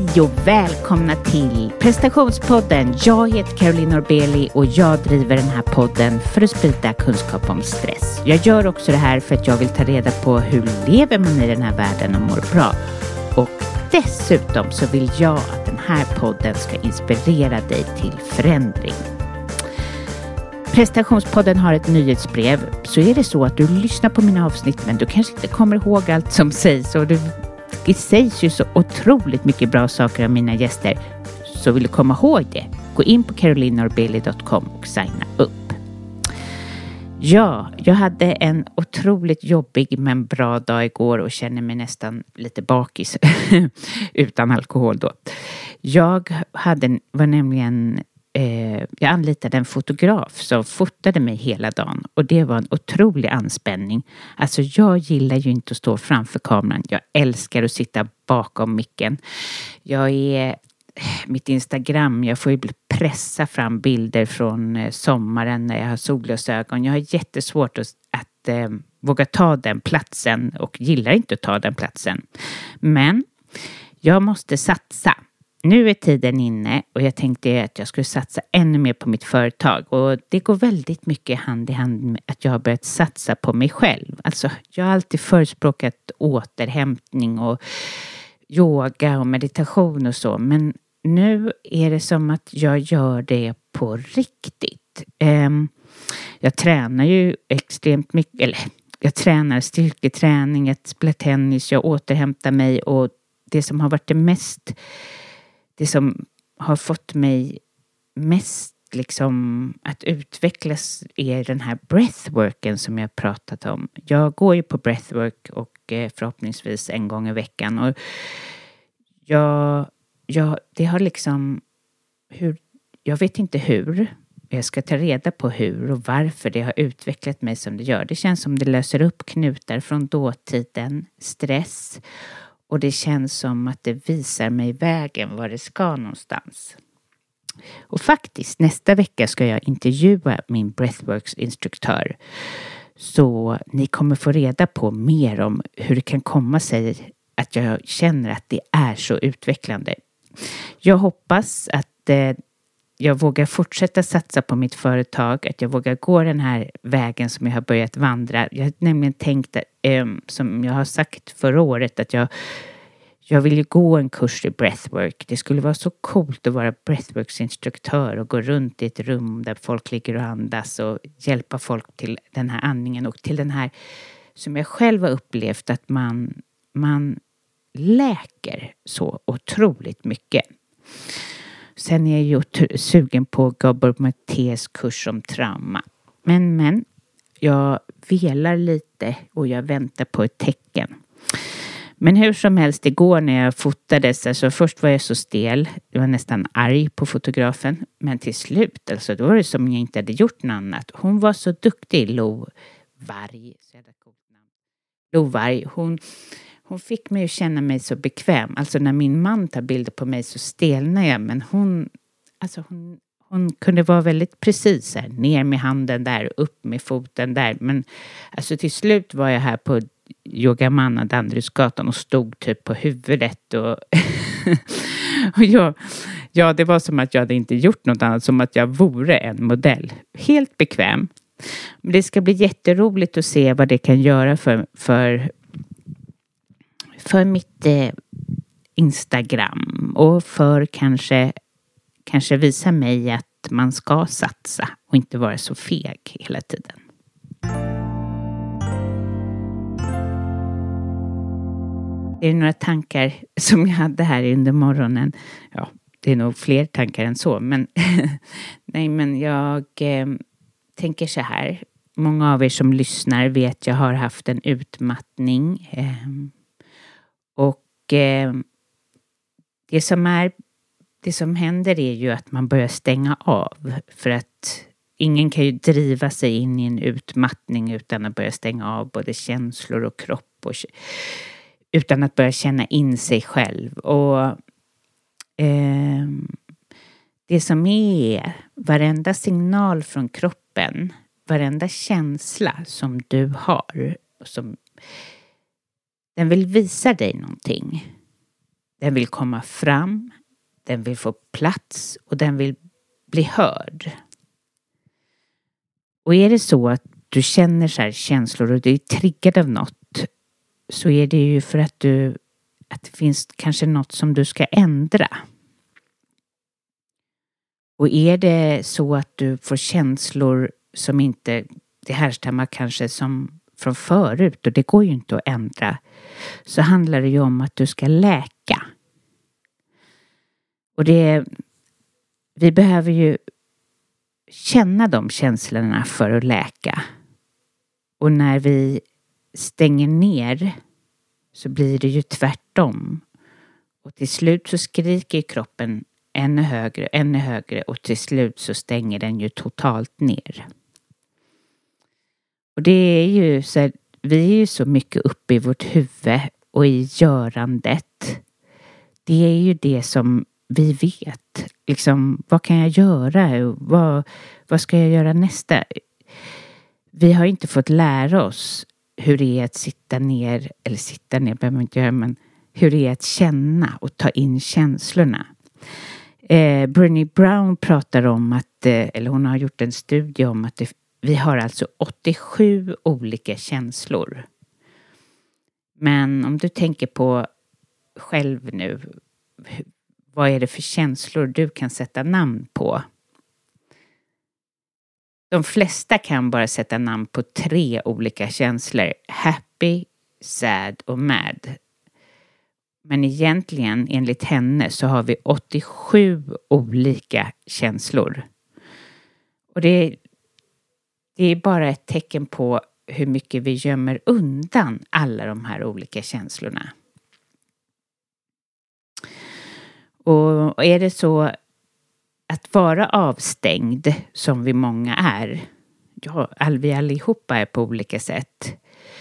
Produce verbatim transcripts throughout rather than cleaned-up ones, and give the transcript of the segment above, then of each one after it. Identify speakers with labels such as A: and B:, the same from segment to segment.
A: Hej och välkomna till prestationspodden. Jag heter Caroline Norbeli och jag driver den här podden för att sprida kunskap om stress. Jag gör också det här för att jag vill ta reda på hur lever man i den här världen och mår bra. Och dessutom så vill jag att den här podden ska inspirera dig till förändring. Prestationspodden har ett nyhetsbrev. Så är det så att du lyssnar på mina avsnitt men du kanske inte kommer ihåg allt som sägs och du det sägs ju så otroligt mycket bra saker av mina gäster. Så vill du komma ihåg det, gå in på caroline norbeli dot com och signa upp. Ja, jag hade en otroligt jobbig men bra dag igår och känner mig nästan lite bakis utan alkohol då. Jag hade, var nämligen, eh, jag anlitade en fotograf som fotade mig hela dagen och det var en otrolig anspänning. Alltså jag gillar ju inte att stå framför kameran. Jag älskar att sitta bakom micken. Jag är mitt Instagram, jag får ju pressa fram bilder från sommaren när jag har solglasögon. Jag har jättesvårt att, att eh, våga ta den platsen och gillar inte att ta den platsen. Men jag måste satsa. Nu är tiden inne och jag tänkte att jag skulle satsa ännu mer på mitt företag. Och det går väldigt mycket hand i hand med att jag har börjat satsa på mig själv. Alltså jag har alltid förespråkat återhämtning och yoga och meditation och så. Men nu är det som att jag gör det på riktigt. Um, jag tränar ju extremt mycket. Eller jag tränar styrketräning, jag spelar tennis, jag återhämtar mig. Och det som har varit det mest... Det som har fått mig mest liksom att utvecklas är den här breathworken som jag pratat om. Jag går ju på breathwork och förhoppningsvis en gång i veckan. Och jag, jag, det har liksom, hur, jag vet inte hur. Jag ska ta reda på hur och varför det har utvecklat mig som det gör. Det känns som det löser upp knutar från dåtiden, stress. Och det känns som att det visar mig vägen var det ska någonstans. Och faktiskt nästa vecka ska jag intervjua min breathworks-instruktör. Så ni kommer få reda på mer om hur det kan komma sig att jag känner att det är så utvecklande. Jag hoppas att eh, jag vågar fortsätta satsa på mitt företag. Att jag vågar gå den här vägen som jag har börjat vandra. Jag har nämligen tänkt, eh, som jag har sagt förra året, att jag, jag vill ju gå en kurs i breathwork. Det skulle vara så coolt att vara breathworks-instruktör och gå runt i ett rum där folk ligger och andas och hjälpa folk till den här andningen och till den här som jag själv har upplevt att man, man läker så otroligt mycket. Sen är jag ju t- sugen på Gabor Matés kurs om trauma. Men, men, jag velar lite och jag väntar på ett tecken. Men hur som helst, igår när jag fotades, alltså först var jag så stel. Jag var nästan arg på fotografen. Men till slut, alltså då var det som jag inte hade gjort något annat. Hon var så duktig, Lo Varg. Så jävla coolt namn. Lo Varg, hon... Hon fick mig att känna mig så bekväm. Alltså när min man tar bilder på mig så stelnar jag. Men hon, alltså hon, hon kunde vara väldigt precis här. Ner med handen där, upp med foten där. Men alltså till slut var jag här på Yogamanna, Danderydsgatan och stod typ på huvudet. Och, och jag, ja, det var som att jag hade inte gjort något annat. Som att jag vore en modell. Helt bekväm. Men det ska bli jätteroligt att se vad det kan göra för... för För mitt eh, Instagram och för kanske, kanske visa mig att man ska satsa och inte vara så feg hela tiden. Det är några tankar som jag hade här under morgonen. Ja, det är nog fler tankar än så. Men nej, men jag eh, tänker så här. Många av er som lyssnar vet jag har haft en utmattning. Eh, Och eh, det som är, det som händer är ju att man börjar stänga av. För att ingen kan ju driva sig in i en utmattning utan att börja stänga av både känslor och kropp. Och, utan att börja känna in sig själv. Och eh, det som är varenda signal från kroppen, varenda känsla som du har, som den vill visa dig någonting. Den vill komma fram, den vill få plats och den vill bli hörd. Och är det så att du känner så här känslor och du är triggad av något, så är det ju för att du att det finns kanske något som du ska ändra. Och är det så att du får känslor som inte, det härstammar kanske som från förut och det går ju inte att ändra, så handlar det ju om att du ska läka. Och det, vi behöver ju känna de känslorna för att läka. Och när vi stänger ner så blir det ju tvärtom. Och till slut så skriker kroppen ännu högre, ännu högre och till slut så stänger den ju totalt ner. Och det är ju så här, vi är ju så mycket uppe i vårt huvud och i görandet. Det är ju det som vi vet. Liksom, vad kan jag göra? Vad, vad ska jag göra nästa? Vi har inte fått lära oss hur det är att sitta ner, eller sitta ner behöver man inte göra, men hur det är att känna och ta in känslorna. Eh, Brené Brown pratar om att, eh, eller hon har gjort en studie om att det, vi har alltså åttiosju olika känslor. Men om du tänker på själv nu, vad är det för känslor du kan sätta namn på? De flesta kan bara sätta namn på tre olika känslor. Happy, sad och mad. Men egentligen, enligt henne, så har vi åttiosju olika känslor. Och det, det är bara ett tecken på hur mycket vi gömmer undan alla de här olika känslorna. Och är det så att vara avstängd, som vi många är, ja, all, vi allihopa är på olika sätt,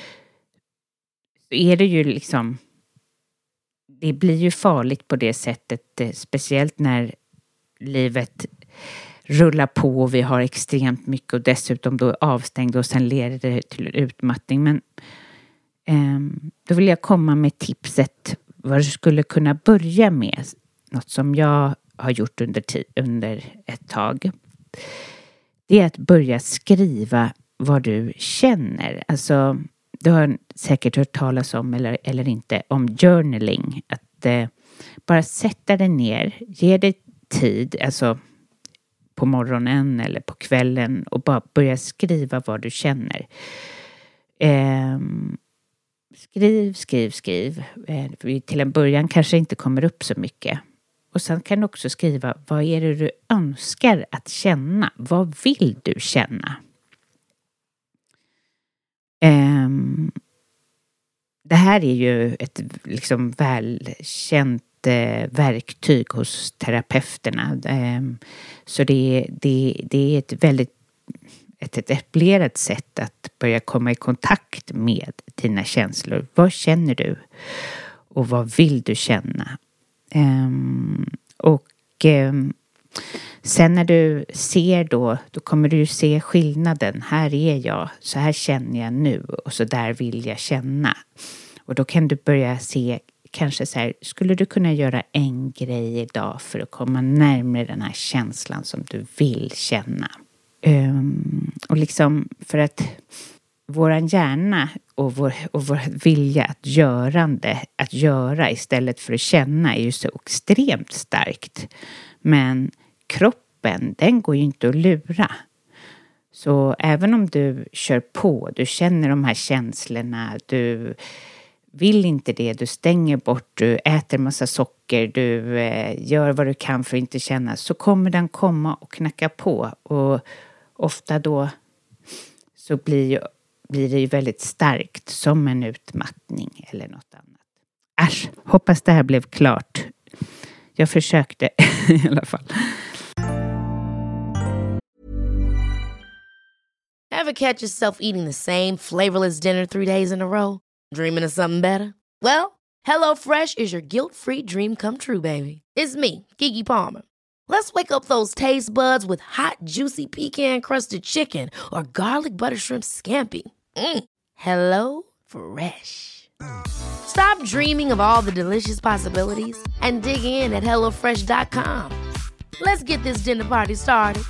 A: så är det ju liksom, det blir ju farligt på det sättet, speciellt när livet rullar på och vi har extremt mycket och dessutom då är avstängd och sen leder det till utmattning. Men eh, då vill jag komma med tipset vad du skulle kunna börja med. Något som jag har gjort under, tid, under ett tag. Det är att börja skriva vad du känner. Alltså, du har säkert hört talas om, eller, eller inte, om journaling. Att eh, bara sätta dig ner, ge dig tid, alltså på morgonen eller på kvällen, och bara börja skriva vad du känner. Eh, skriv, skriv, skriv. Eh, till en början kanske inte kommer upp så mycket. Och sen kan du också skriva, vad är det du önskar att känna? Vad vill du känna? Um, det här är ju ett liksom välkänt uh, verktyg hos terapeuterna. Um, så det, det, det är ett väldigt ett etablerat sätt att börja komma i kontakt med dina känslor. Vad känner du? Och vad vill du känna? Um, och um, sen när du ser då, då kommer du ju se skillnaden. Här är jag, så här känner jag nu och så där vill jag känna. Och då kan du börja se, kanske så här, skulle du kunna göra en grej idag för att komma närmare den här känslan som du vill känna. Um, och liksom för att våran hjärna och vår, och vår vilja att görande, att göra istället för att känna är ju så extremt starkt. Men kroppen, den går ju inte att lura. Så även om du kör på, du känner de här känslorna, du vill inte det, du stänger bort, du äter massa socker, du eh, gör vad du kan för att inte känna, så kommer den komma och knacka på. Och ofta då så blir ju blir det ju väldigt starkt, som en utmattning eller något annat. Äsch, hoppas det här blev klart. Jag försökte i alla fall.
B: Ever catch yourself eating the same flavorless dinner three days in a row? Dreaming of something better? Well, HelloFresh is your guilt-free dream come true, baby. It's me, Keke Palmer. Let's wake up those taste buds with hot, juicy pecan-crusted chicken or garlic butter shrimp scampi. Mm. Hello Fresh. Stop dreaming of all the delicious possibilities and dig in at hello fresh dot com. Let's get this dinner party started.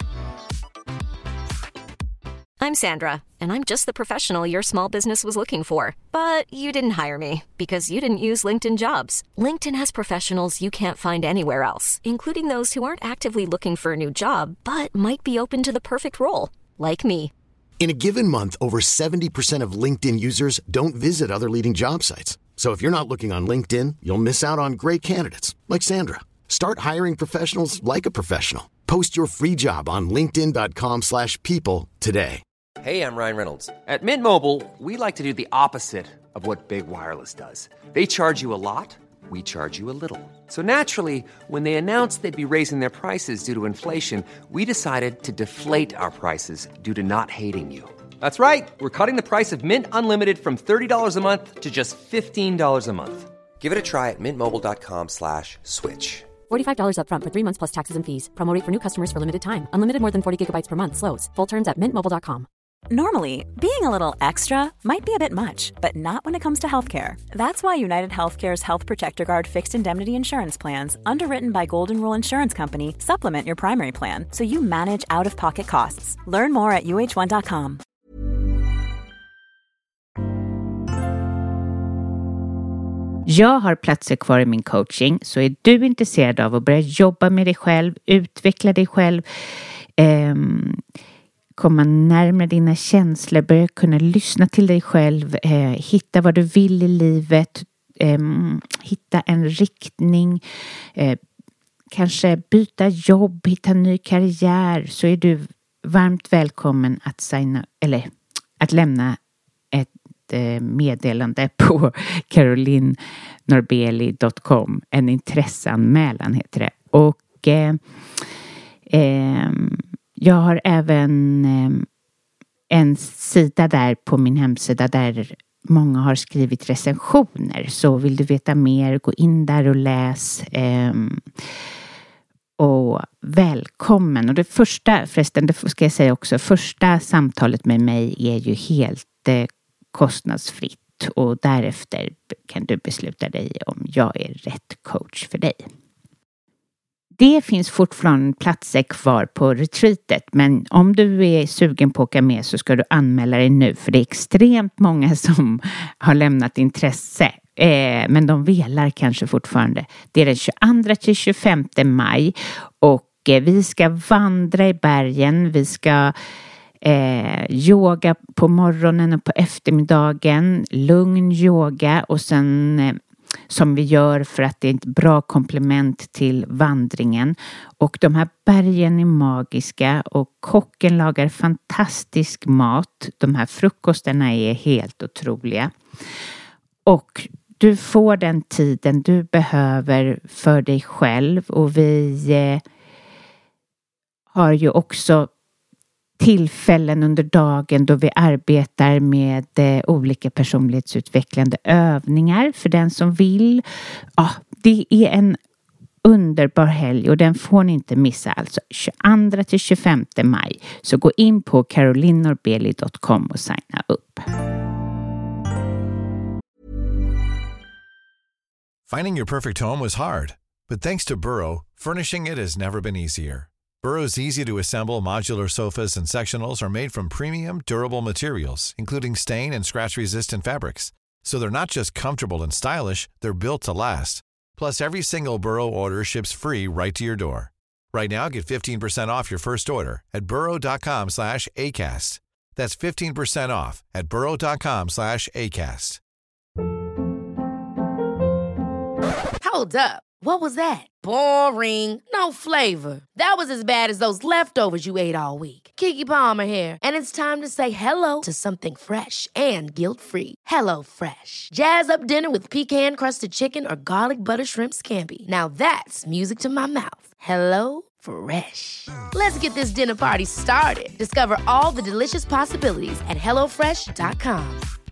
C: I'm Sandra, and I'm just the professional your small business was looking for. But you didn't hire me because you didn't use LinkedIn Jobs. LinkedIn has professionals you can't find anywhere else, including those who aren't actively looking for a new job, but might be open to the perfect role, like me.
D: In a given month, over seventy percent of LinkedIn users don't visit other leading job sites. So if you're not looking on LinkedIn, you'll miss out on great candidates like Sandra. Start hiring professionals like a professional. Post your free job on linkedin dot com slash people today.
E: Hey, I'm Ryan Reynolds. At Mint Mobile, we like to do the opposite of what Big Wireless does. They charge you a lot, we charge you a little. So naturally, when they announced they'd be raising their prices due to inflation, we decided to deflate our prices due to not hating you. That's right. We're cutting the price of Mint Unlimited from thirty dollars a month to just fifteen dollars a month. Give it a try at mintmobile.com slash switch.
F: forty-five dollars up front for three months plus taxes and fees. Promo rate for new customers for limited time. Unlimited more than forty gigabytes per month slows. Full terms at mint mobile dot com.
G: Normally, being a little extra might be a bit much, but not when it comes to healthcare. That's why United Healthcare's Health Protector Guard fixed indemnity insurance plans, underwritten by Golden Rule Insurance Company, supplement your primary plan so you manage out-of-pocket costs. Learn more at u h one dot com.
A: Jag har platser kvar i min coaching, så är du intresserad av att börja jobba med dig själv, utveckla dig själv, eh, komma närmare dina känslor, börja kunna lyssna till dig själv, eh, hitta vad du vill i livet, eh, hitta en riktning, eh, kanske byta jobb, hitta en ny karriär, så är du varmt välkommen att signa, eller att lämna ett meddelande på caroline norbeli dot com. En intresseanmälan heter det. Och eh, eh, jag har även eh, en sida där på min hemsida där många har skrivit recensioner. Så vill du veta mer, gå in där och läs. Eh, och välkommen. Och det första, förresten, det ska jag säga också, första samtalet med mig är ju helt eh, kostnadsfritt, och därefter kan du besluta dig om jag är rätt coach för dig. Det finns fortfarande platser kvar på retreatet, men om du är sugen på att åka med så ska du anmäla dig nu, för det är extremt många som har lämnat intresse, eh, men de velar kanske fortfarande. Det är den tjugoandra till tjugofemte maj, och eh, vi ska vandra i bergen, vi ska Eh, yoga på morgonen och på eftermiddagen, lugn yoga, och sen eh, som vi gör för att det är ett bra komplement till vandringen. Och de här bergen är magiska, och kocken lagar fantastisk mat. De här frukostarna är helt otroliga. Och du får den tiden du behöver för dig själv, och vi eh, har ju också tillfällen under dagen då vi arbetar med eh, olika personlighetsutvecklande övningar för den som vill. Ja, det är en underbar helg, och den får ni inte missa, alltså tjugoandra till tjugofemte maj. Så gå in på caroline norbeli dot com och signa upp.
H: Finding your perfect home was hard, but thanks to Burrow, furnishing it has never been easier. Burrow's easy-to-assemble modular sofas and sectionals are made from premium, durable materials, including stain and scratch-resistant fabrics. So they're not just comfortable and stylish, they're built to last. Plus, every single Burrow order ships free right to your door. Right now, get fifteen percent off your first order at burrow.com slash ACAST. That's fifteen percent off at burrow.com slash ACAST.
B: Hold up. What was that? Boring. No flavor. That was as bad as those leftovers you ate all week. Keke Palmer here, and it's time to say hello to something fresh and guilt-free. Hello Fresh. Jazz up dinner with pecan-crusted chicken or garlic butter shrimp scampi. Now that's music to my mouth. Hello Fresh. Let's get this dinner party started. Discover all the delicious possibilities at hello fresh dot com.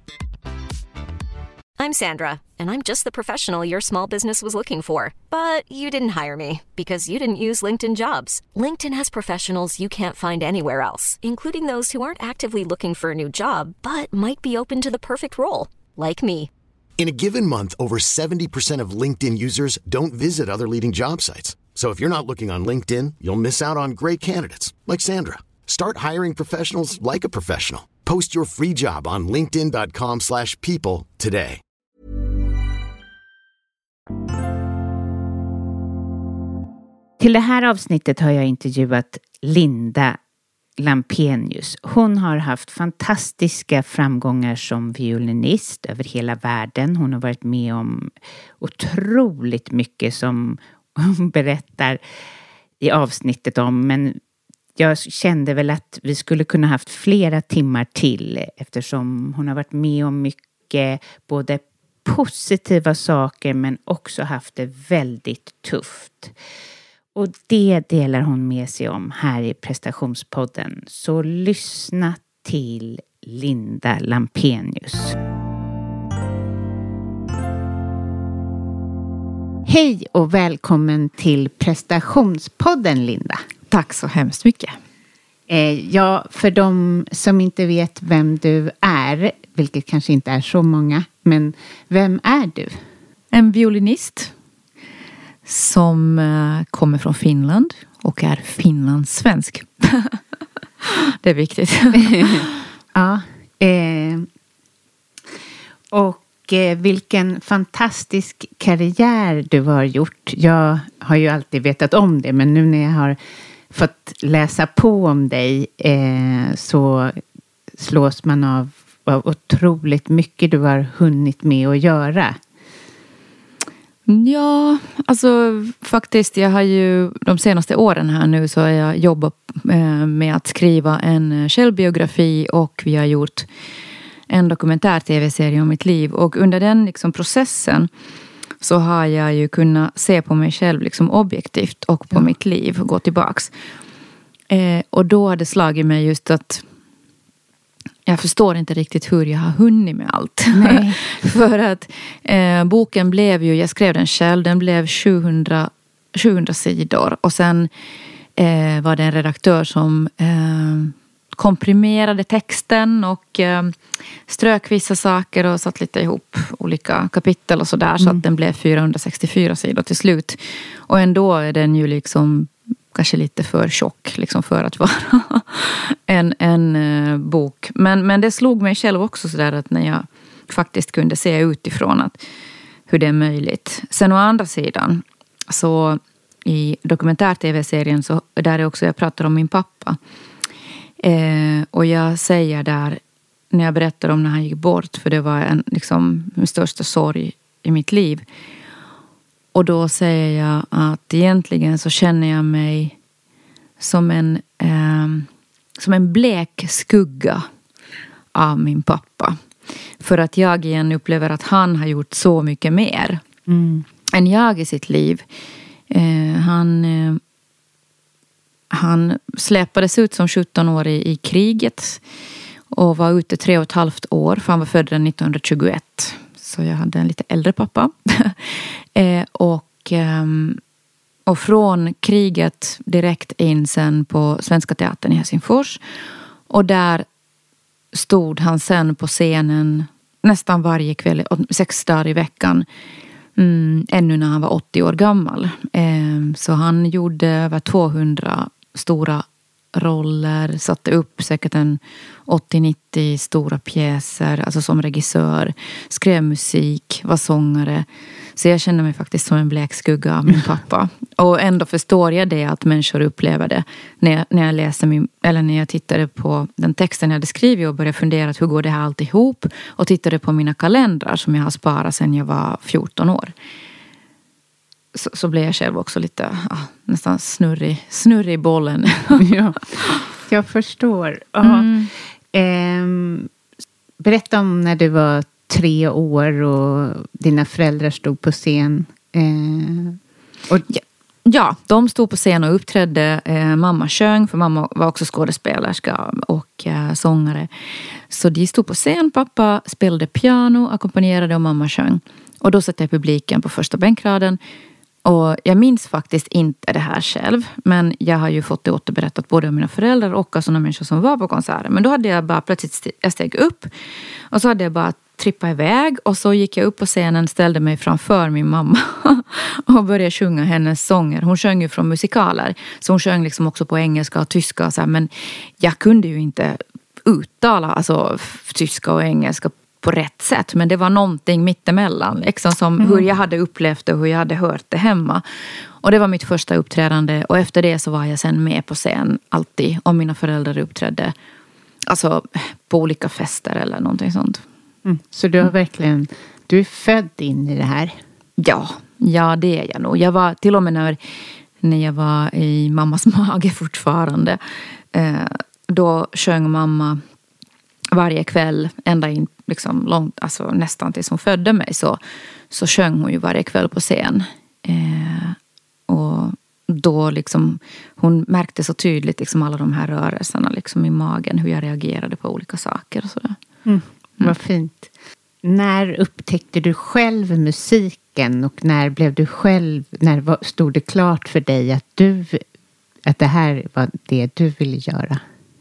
C: I'm Sandra, and I'm just the professional your small business was looking for. But you didn't hire me because you didn't use LinkedIn Jobs. LinkedIn has professionals you can't find anywhere else, including those who aren't actively looking for a new job, but might be open to the perfect role, like me.
D: In a given month, over seventy percent of LinkedIn users don't visit other leading job sites. So if you're not looking on LinkedIn, you'll miss out on great candidates like Sandra. Start hiring professionals like a professional. Post your free job on linkedin dot com slash people today.
A: Till det här avsnittet har jag intervjuat Linda Lampenius. Hon har haft fantastiska framgångar som violinist över hela världen. Hon har varit med om otroligt mycket som hon berättar i avsnittet om. Men jag kände väl att vi skulle kunna haft flera timmar till eftersom hon har varit med om mycket både positiva saker men också haft det väldigt tufft. Och det delar hon med sig om här i prestationspodden. Så lyssna till Linda Lampenius. Hej och välkommen till prestationspodden, Linda.
I: Tack så hemskt mycket.
A: Eh, ja, för de som inte vet vem du är, vilket kanske inte är så många, men vem är du?
I: En violinist som uh, kommer från Finland och är finlandssvensk. Det är viktigt.
A: Ja. Eh, och eh, vilken fantastisk karriär du har gjort. Jag har ju alltid vetat om det, men nu när jag har fått läsa på om dig eh, så slås man av vad otroligt mycket du har hunnit med att göra.
I: Ja, alltså faktiskt jag har ju de senaste åren här nu så har jag jobbat med att skriva en självbiografi och vi har gjort en dokumentär-tv-serie om mitt liv. Och under den liksom processen så har jag ju kunnat se på mig själv liksom objektivt och på ja. mitt liv och gå tillbaks. Eh, och då har det slagit mig just att jag förstår inte riktigt hur jag har hunnit med allt.
A: Nej.
I: För att eh, boken blev ju, jag skrev den själv, den blev sjuhundra sidor. Och sen eh, var det en redaktör som eh, komprimerade texten och eh, strök vissa saker och satt lite ihop olika kapitel och sådär. Mm. Så att den blev fyrahundrasextiofyra sidor till slut. Och ändå är den ju liksom kanske lite för tjock liksom för att vara en, en uh, bok. Men, men det slog mig själv också sådär att när jag faktiskt kunde se utifrån att hur det är möjligt. Sen å andra sidan så i dokumentär-tv-serien så där är också jag pratar om min pappa. Eh, och jag säger där när jag berättar om när han gick bort, för det var en, liksom, min största sorg i mitt liv. Och då säger jag att egentligen så känner jag mig som en, eh, som en blek skugga av min pappa. För att jag igen upplever att han har gjort så mycket mer mm. än jag i sitt liv. Eh, han, eh, han släpades ut som sjutton år i, i kriget och var ute tre och ett halvt år, för han var född nittonhundratjugoett. Så jag hade en lite äldre pappa. eh, och, eh, och från kriget direkt in sen på Svenska Teatern i Helsingfors. Och där stod han sen på scenen nästan varje kväll, sex dagar i veckan. Mm, ännu när han var åttio år gammal. Eh, så han gjorde över tvåhundra stora roller, satte upp säkert en åttio nittio stora pjäser, alltså som regissör, skrev musik, var sångare. Så jag känner mig faktiskt som en blek skugga av min pappa. Och ändå förstår jag det att människor upplever det när jag, när jag läser min, eller när jag tittade på den texten jag hade skrivit och började fundera att hur går det här allt ihop, och tittade på mina kalendrar som jag har sparat sedan jag var fjorton år. Så, så blev jag själv också lite ah, nästan snurrig, snurrig i bollen.
A: Ja, jag förstår. Mm. Eh, berätta om när du var tre år och dina föräldrar stod på scen. Eh, och...
I: ja, ja, de stod på scen och uppträdde. Eh, mamma sjöng, för mamma var också skådespelerska och eh, sångare. Så de stod på scen, pappa spelade piano, ackompanjerade och mamma sjöng. Och då satt jag i publiken på första bänkraden. Och jag minns faktiskt inte det här själv. Men jag har ju fått det återberättat både av mina föräldrar och av sådana människor som var på konserten. Men då hade jag bara plötsligt, jag steg upp. Och så hade jag bara trippade iväg och så gick jag upp på scenen, ställde mig framför min mamma och började sjunga hennes sånger. Hon sjöng ju från musikaler, så hon sjöng liksom också på engelska och tyska och så här, men jag kunde ju inte uttala alltså tyska och engelska på rätt sätt, men det var någonting mittemellan liksom, som mm. hur jag hade upplevt det och hur jag hade hört det hemma. Och det var mitt första uppträdande, och efter det så var jag sen med på scen alltid, om mina föräldrar uppträdde alltså på olika fester eller någonting sånt.
A: Mm. Så du har verkligen, du är född in i det här?
I: Ja, ja det är jag nog. Jag var till och med när, när jag var i mammas mage fortfarande, eh, då sjöng mamma varje kväll ända in liksom långt, alltså nästan tills hon födde mig, så, så sjöng hon ju varje kväll på scen. Eh, och då liksom, hon märkte så tydligt liksom alla de här rörelserna liksom i magen, hur jag reagerade på olika saker och sådär.
A: Mm, vad fint. När upptäckte du själv musiken, och när blev du själv, när stod det klart för dig att du, att det här var det du ville göra?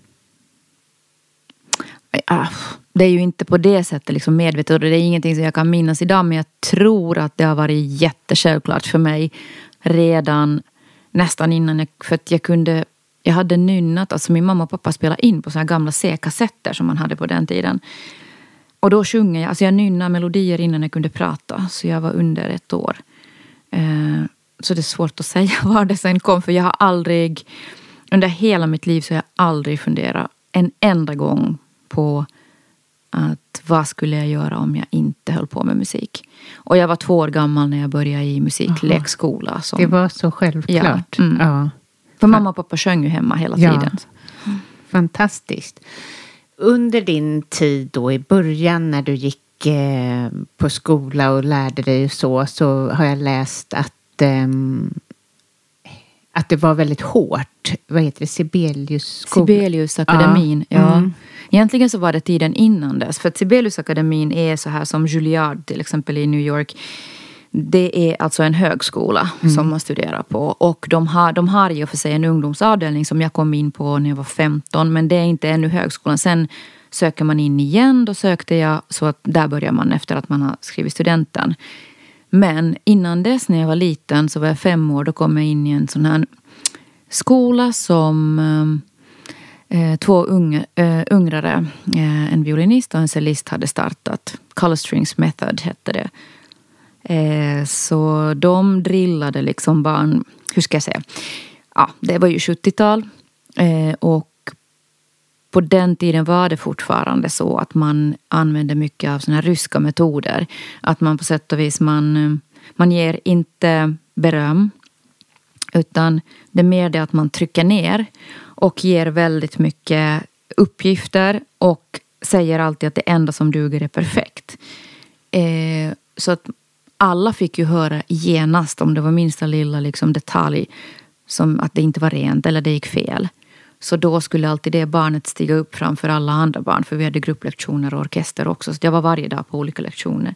I: Det är ju inte på det sättet liksom medvetet, och det är ingenting som jag kan minnas idag, men jag tror att det har varit jättesjälvklart för mig redan nästan innan jag, för att jag kunde, jag hade nynnat, alltså min mamma och pappa spelade in på så här gamla C-kassetter som man hade på den tiden. Och då sjunger jag, alltså jag nynnade melodier innan jag kunde prata, så jag var under ett år. Eh, så det är svårt att säga var det sen kom, för jag har aldrig, under hela mitt liv så har jag aldrig funderat en enda gång på att vad skulle jag göra om jag inte höll på med musik. Och jag var två år gammal när jag började i musiklekskola. Som,
A: det var så självklart.
I: Ja, mm.
A: ja.
I: För mamma och pappa sjöng ju hemma hela
A: ja.
I: tiden.
A: Mm. Fantastiskt. Under din tid då i början när du gick eh, på skola och lärde dig så, så har jag läst att eh, att det var väldigt hårt. Vad heter det? Sibelius
I: Sibeliusakademin, ja. ja.
A: Mm.
I: Egentligen så var det tiden innan dess. För att Sibeliusakademin är så här som Juilliard till exempel i New York. Det är alltså en högskola mm. som man studerar på. Och de har, de har i och för sig en ungdomsavdelning som jag kom in på när jag var femton. Men det är inte ännu högskolan. Sen söker man in igen. Då sökte jag, så att där börjar man efter att man har skrivit studenten. Men innan dess när jag var liten, så var jag fem år, då kom jag in i en sån här skola som eh, två unga, eh, ungrare, eh, en violinist och en cellist hade startat. Color Strings Method hette det. Eh, så de drillade liksom barn, hur ska jag säga? Ja, det var ju sjuttiotal eh, och på den tiden var det fortfarande så att man använde mycket av såna här ryska metoder. Att man på sätt och vis, man, man ger inte beröm. Utan det är mer det att man trycker ner och ger väldigt mycket uppgifter. Och säger alltid att det enda som duger är perfekt. Eh, så att alla fick ju höra genast om det var minsta lilla liksom detalj. Som att det inte var rent eller det gick fel. Så då skulle alltid det barnet stiga upp framför alla andra barn. För vi hade grupplektioner och orkester också. Så jag var varje dag på olika lektioner.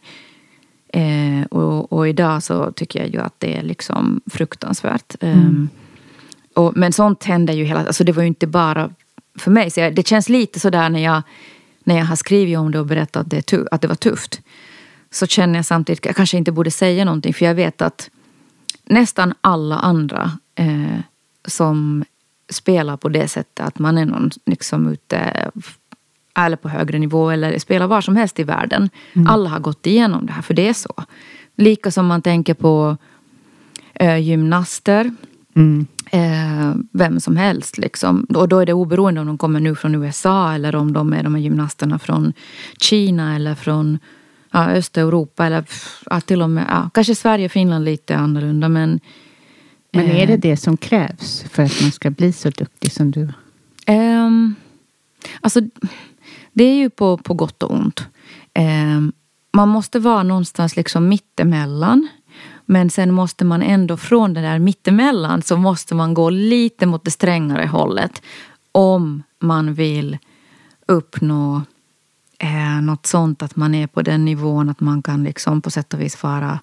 I: Eh, och, och idag så tycker jag ju att det är liksom fruktansvärt. Mm. Um, och, men sånt händer ju hela... Alltså det var ju inte bara för mig. Så jag, det känns lite sådär när jag, när jag har skrivit om det och berättat att det, att det var tufft. Så känner jag samtidigt att jag kanske inte borde säga någonting. För jag vet att nästan alla andra eh, som... spelar på det sättet att man är någon liksom ute eller på högre nivå eller spelar var som helst i världen. Mm. Alla har gått igenom det här, för det är så. Lika som man tänker på äh, gymnaster. Mm. Äh, vem som helst liksom. Och då är det oberoende om de kommer nu från U S A eller om de är de här gymnasterna från Kina eller från ja, Östeuropa eller ja, till och med ja, kanske Sverige och Finland lite annorlunda, men
A: Men är det det som krävs för att man ska bli så duktig som du?
I: Um, alltså, det är ju på, på gott och ont. Um, man måste vara någonstans liksom mittemellan. Men sen måste man ändå från det där mittemellan så måste man gå lite mot det strängare hållet. Om man vill uppnå eh, något sånt att man är på den nivån att man kan liksom på sätt och vis vara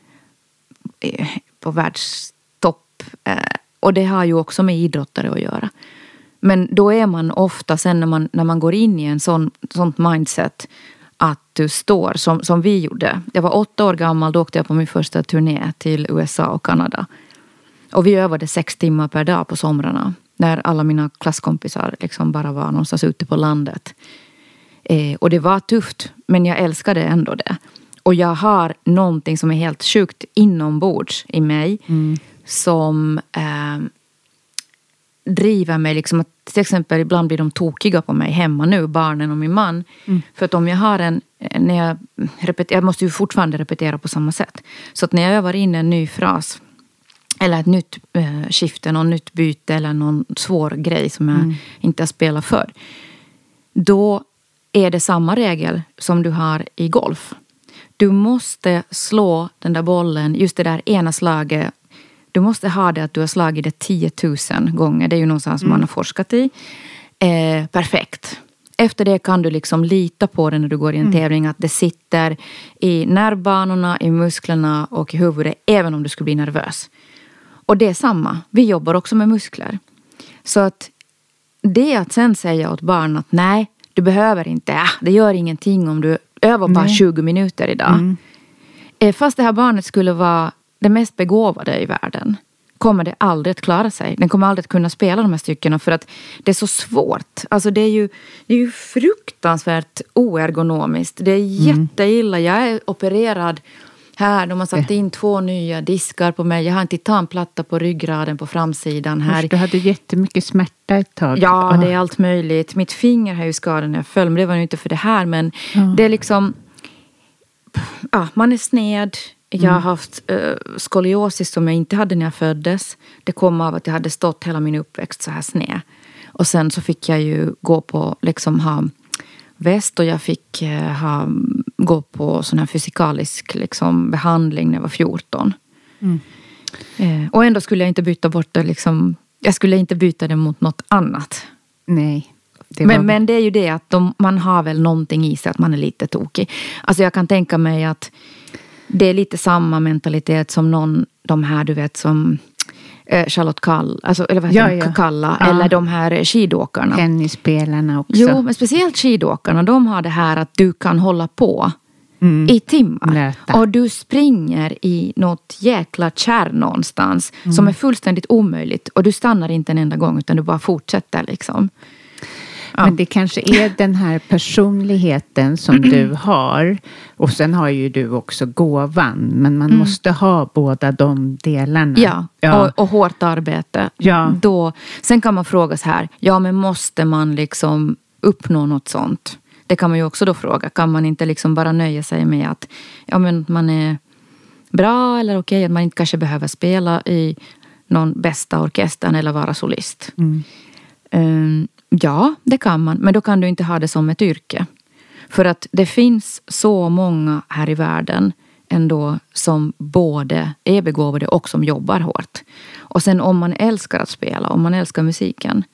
I: eh, på världs och det har ju också med idrottare att göra. Men då är man ofta sen när man, när man går in i en sån, sånt mindset att du står som, som vi gjorde. Jag var åtta år gammal, då åkte jag på min första turné till U S A och Kanada. Och vi övade sex timmar per dag på somrarna. När alla mina klasskompisar liksom bara var någonstans ute på landet. Eh, och det var tufft, men jag älskade ändå det. Och jag har någonting som är helt sjukt inombords i mig. Mm. Som eh, driver mig liksom att till exempel ibland blir de tokiga på mig hemma nu, barnen och min man. Mm. För att om jag har en, när jag repeterar, jag måste ju fortfarande repetera på samma sätt. Så att när jag övar in en ny fras eller ett nytt eh, skifte, någon nytt byte eller någon svår grej som jag mm. inte har spelat för. Då är det samma regel som du har i golf. Du måste slå den där bollen, just det där ena slaget. Du måste ha det att du har slagit det tiotusen gånger. Det är ju någonstans mm. man har forskat i. Eh, perfekt. Efter det kan du liksom lita på det när du går i en mm. tävling. Att det sitter i nervbanorna, i musklerna och i huvudet. Även om du skulle bli nervös. Och det är samma. Vi jobbar också med muskler. Så att det att sen säga åt barn att nej, du behöver inte. Äh, det gör ingenting om du övar bara nej. tjugo minuter idag. Mm. Eh, fast det här barnet skulle vara det mest begåvade i världen, kommer det aldrig att klara sig. Den kommer aldrig att kunna spela de här styckena för att det är så svårt. Alltså det är ju, det är ju fruktansvärt oergonomiskt. Det är mm. jätteilla. Jag är opererad här. De har satt in två nya diskar på mig. Jag har en titanplatta på ryggraden på framsidan här.
A: Du hade jättemycket smärta ett tag.
I: Ja, oh. det är allt möjligt. Mitt finger har ju skadat när jag föll. Men det var ju inte för det här. Men oh. det är liksom... Ja, man är sned. Jag har haft uh, skoliosis som jag inte hade när jag föddes. Det kom av att jag hade stått hela min uppväxt så här sned. Och sen så fick jag ju gå på, liksom ha väst. Och jag fick uh, ha, gå på sån här fysikalisk liksom, behandling när jag var fjorton. Mm. Uh, och ändå skulle jag inte byta bort det liksom. Jag skulle inte byta det mot något annat.
A: Nej. Det
I: men,
A: var...
I: men det är ju det att de, man har väl någonting i sig att man är lite tokig. Alltså jag kan tänka mig att det är lite samma mentalitet som någon, de här du vet som eh, Charlotte Kall, alltså, eller vad heter
A: ja, ja.
I: Kalla,
A: ja.
I: eller de här skidåkarna.
A: Tennisspelarna också.
I: Jo, men speciellt skidåkarna, de har det här att du kan hålla på mm. i timmar. Nöta. Och du springer i något jäkla kärr någonstans mm. som är fullständigt omöjligt. Och du stannar inte en enda gång utan du bara fortsätter liksom.
A: Ja. Men det kanske är den här personligheten som du har. Och sen har ju du också gåvan. Men man mm. måste ha båda de delarna.
I: Ja, ja. Och, och hårt arbete.
A: Ja.
I: Då, sen kan man fråga så här. Ja, men måste man liksom uppnå något sånt? Det kan man ju också då fråga. Kan man inte liksom bara nöja sig med att ja, men man är bra eller okej. Okay, att man inte kanske behöver spela i någon bästa orkestern eller vara solist. Mm. Um, Ja, det kan man. Men då kan du inte ha det som ett yrke. För att det finns så många här i världen ändå som både är begåvade och som jobbar hårt. Och sen om man älskar att spela, om man älskar musiken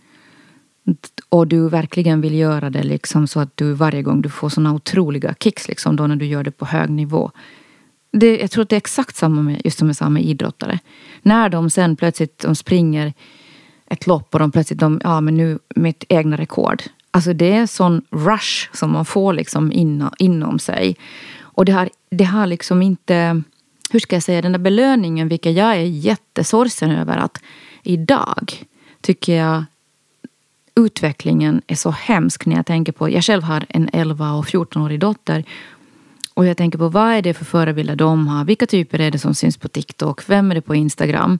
I: och du verkligen vill göra det liksom så att du varje gång du får såna otroliga kicks liksom då när du gör det på hög nivå. Det, jag tror att det är exakt samma med, just som med samma idrottare. När de sen plötsligt de springer ett lopp och de plötsligt, de, ja men nu mitt egna rekord. Alltså det är sån rush som man får liksom inna, inom sig. Och det har, det har liksom inte, hur ska jag säga, den där belöningen, vilket jag är jättesorgsen över att idag tycker jag utvecklingen är så hemsk när jag tänker på, jag själv har en elva och fjorton-årig dotter. Och jag tänker på vad är det för förebilder de har, vilka typer är det som syns på TikTok, vem är det på Instagram?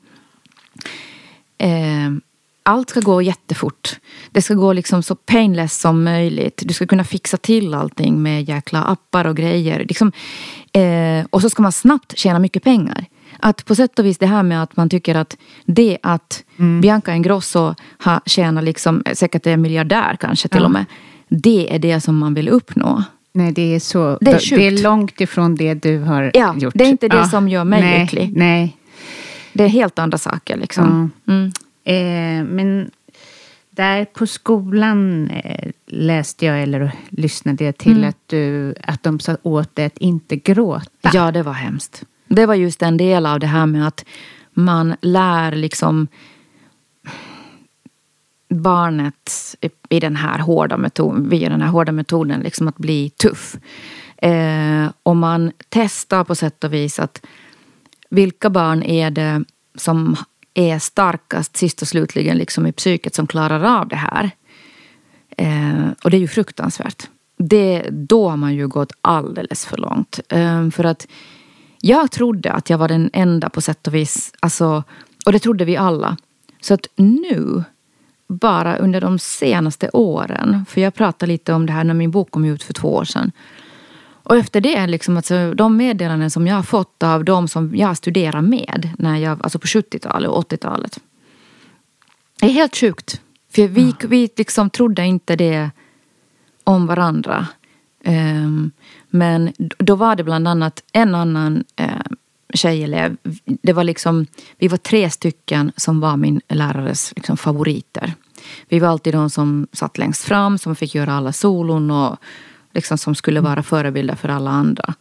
I: Eh, Allt ska gå jättefort. Det ska gå liksom så painless som möjligt. Du ska kunna fixa till allting med jäkla appar och grejer. Liksom, eh, och så ska man snabbt tjäna mycket pengar. Att på sätt och vis det här med att man tycker att det att mm. Bianca Ingrosso har tjänat liksom, säkert är miljardär kanske till ja. och med. Det är det som man vill uppnå.
A: Nej, det är så.
I: Det är,
A: det är långt ifrån det du har
I: ja,
A: gjort.
I: Det är inte det
A: ja.
I: som gör mig
A: nej,
I: lycklig.
A: Nej.
I: Det är helt andra saker liksom.
A: Ja. Mm. Eh, men där på skolan eh, läste jag eller lyssnade jag till mm. att, du, att de sa åt dig att inte gråta.
I: Ja, det var hemskt. Det var just en del av det här med att man lär liksom barnet i den här hårda metoden, via den här hårda metoden liksom att bli tuff. Eh, och man testar på sätt och vis att vilka barn är det som är starkast sist och slutligen liksom i psyket som klarar av det här. Eh, och det är ju fruktansvärt. Det, då har man ju gått alldeles för långt. Eh, för att jag trodde att jag var den enda på sätt och vis. Alltså, och det trodde vi alla. Så att nu, bara under de senaste åren. För jag pratade lite om det här när min bok kom ut för två år sedan. Och efter det, liksom, alltså, de meddelanden som jag har fått av de som jag studerar med. När jag, alltså på sjuttiotalet och åttiotalet. Det är helt sjukt. För vi, ja. vi liksom trodde inte det om varandra. Um, men då var det bland annat en annan uh, tjejelev. Det var liksom, vi var tre stycken som var min lärares liksom, favoriter. Vi var alltid de som satt längst fram, som fick göra alla solon och liksom, som skulle vara förebilder för alla andra.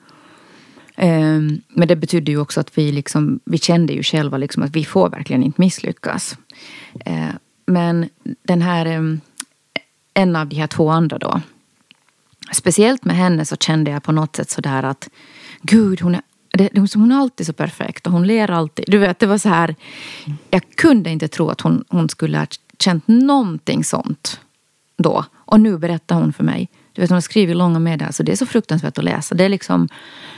I: Um, men det betydde ju också att vi, liksom, vi kände ju själva liksom, att vi får verkligen inte misslyckas. Uh, men den här, um, en av de här två andra då, speciellt med henne så kände jag på något sätt sådär att gud, hon är, det, hon är alltid så perfekt och hon ler alltid. Du vet, det var så här, jag kunde inte tro att hon, hon skulle ha känt någonting sånt då. Och nu berättar hon för mig. Du vet, hon har skrivit långa meddelanden, så det är så fruktansvärt att läsa. Det är liksom,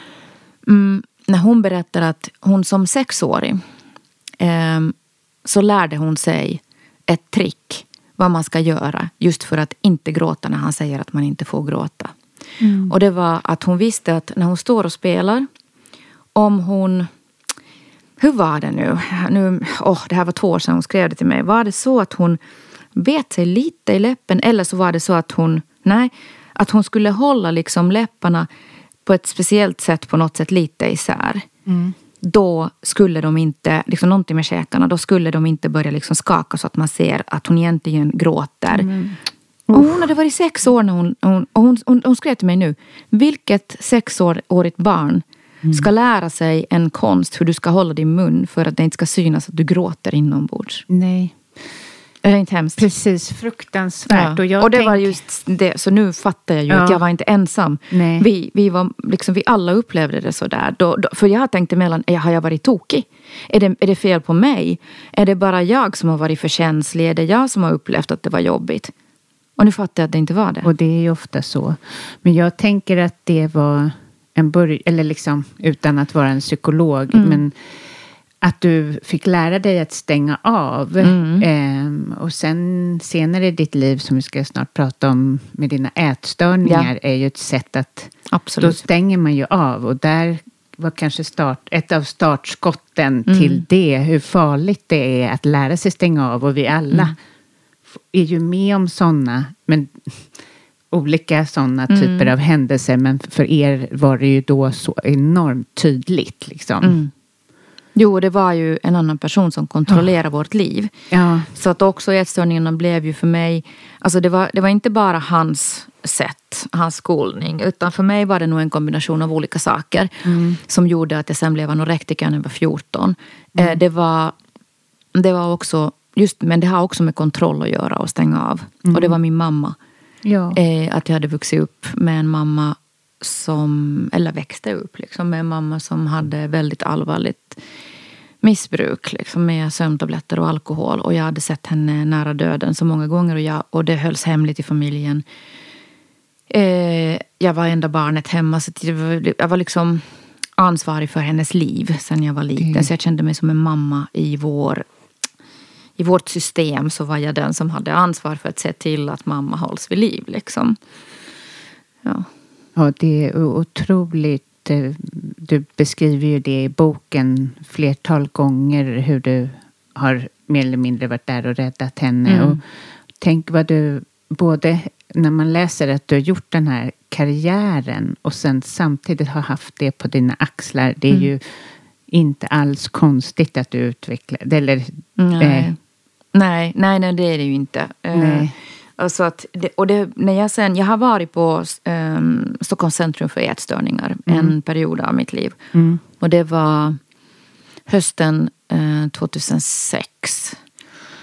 I: mm, när hon berättar att hon som sexårig eh, så lärde hon sig ett trick vad man ska göra just för att inte gråta när han säger att man inte får gråta. Mm. Och det var att hon visste att när hon står och spelar, om hon, hur var det nu? nu oh, det här var två år sedan hon skrev det till mig. Var det så att hon bet sig lite i läppen, eller så var det så att hon, nej, att hon skulle hålla liksom läpparna på ett speciellt sätt, på något sätt lite isär. Mm. Då skulle de inte, liksom någonting med käkarna, då skulle de inte börja liksom skaka så att man ser att hon egentligen gråter. Mm. Och hon hade varit sex år när hon, hon, och hon, hon, hon skrev till mig nu, vilket sexårigt barn mm. ska lära sig en konst hur du ska hålla din mun för att det inte ska synas att du gråter inombords.
A: Nej.
I: Det är inte hemskt.
A: Precis, fruktansvärt.
I: Ja. Och, jag och det tänk... var just det, så nu fattar jag ju ja. att jag var inte ensam. Nej. Vi, vi, var, liksom, vi alla upplevde det så där. Då, då, för jag tänkte mellan, har jag varit tokig? Är det, är det fel på mig? Är det bara jag som har varit för känslig? Är det jag som har upplevt att det var jobbigt? Och nu fattar jag att det inte var det.
A: Och det är ju ofta så. Men jag tänker att det var en början, eller liksom utan att vara en psykolog, mm. men att du fick lära dig att stänga av. Mm. Ehm, och sen senare i ditt liv, som vi ska snart prata om med dina ätstörningar, ja. är ju ett sätt att Absolut. Då stänger man ju av. Och där var kanske start, ett av startskotten mm. till det. Hur farligt det är att lära sig stänga av. Och vi alla mm. är ju med om sådana, men olika sådana mm. typer av händelser. Men för er var det ju då så enormt tydligt liksom. Mm.
I: Jo, det var ju en annan person som kontrollerade ja. vårt liv. Ja. Så att också ätstörningarna blev ju för mig, alltså det var, det var inte bara hans sätt, hans skolning, utan för mig var det nog en kombination av olika saker mm. som gjorde att jag sen blev anorektiker när jag var fjorton. Mm. Eh, det var det var också, just, men det har också med kontroll att göra och stänga av. Mm. Och det var min mamma. Ja. Eh, att jag hade vuxit upp med en mamma som, eller växte upp liksom, med en mamma som hade väldigt allvarligt missbruk liksom, med sömntabletter och alkohol, och jag hade sett henne nära döden så många gånger, och, jag, och det hölls hemligt i familjen. Eh, jag var enda barnet hemma, så jag var liksom ansvarig för hennes liv sen jag var liten, mm. så jag kände mig som en mamma i vår i vårt system. Så var jag den som hade ansvar för att se till att mamma hålls vid liv liksom. Ja.
A: Ja, det är otroligt. Du beskriver ju det i boken flertal gånger, hur du har mer eller mindre varit där och räddat henne. Mm. Och tänk vad du, både när man läser att du har gjort den här karriären och sen samtidigt har haft det på dina axlar. Det är mm. ju inte alls konstigt att du utvecklar det. Eller,
I: nej. Eh, nej, nej, nej, det är det ju inte. Nej. Uh, Alltså att det, och det, när jag sen, jag har varit på um, Stockholms centrum för ätstörningar mm. en period av mitt liv. Mm. Och det var hösten uh, tjugohundrasex.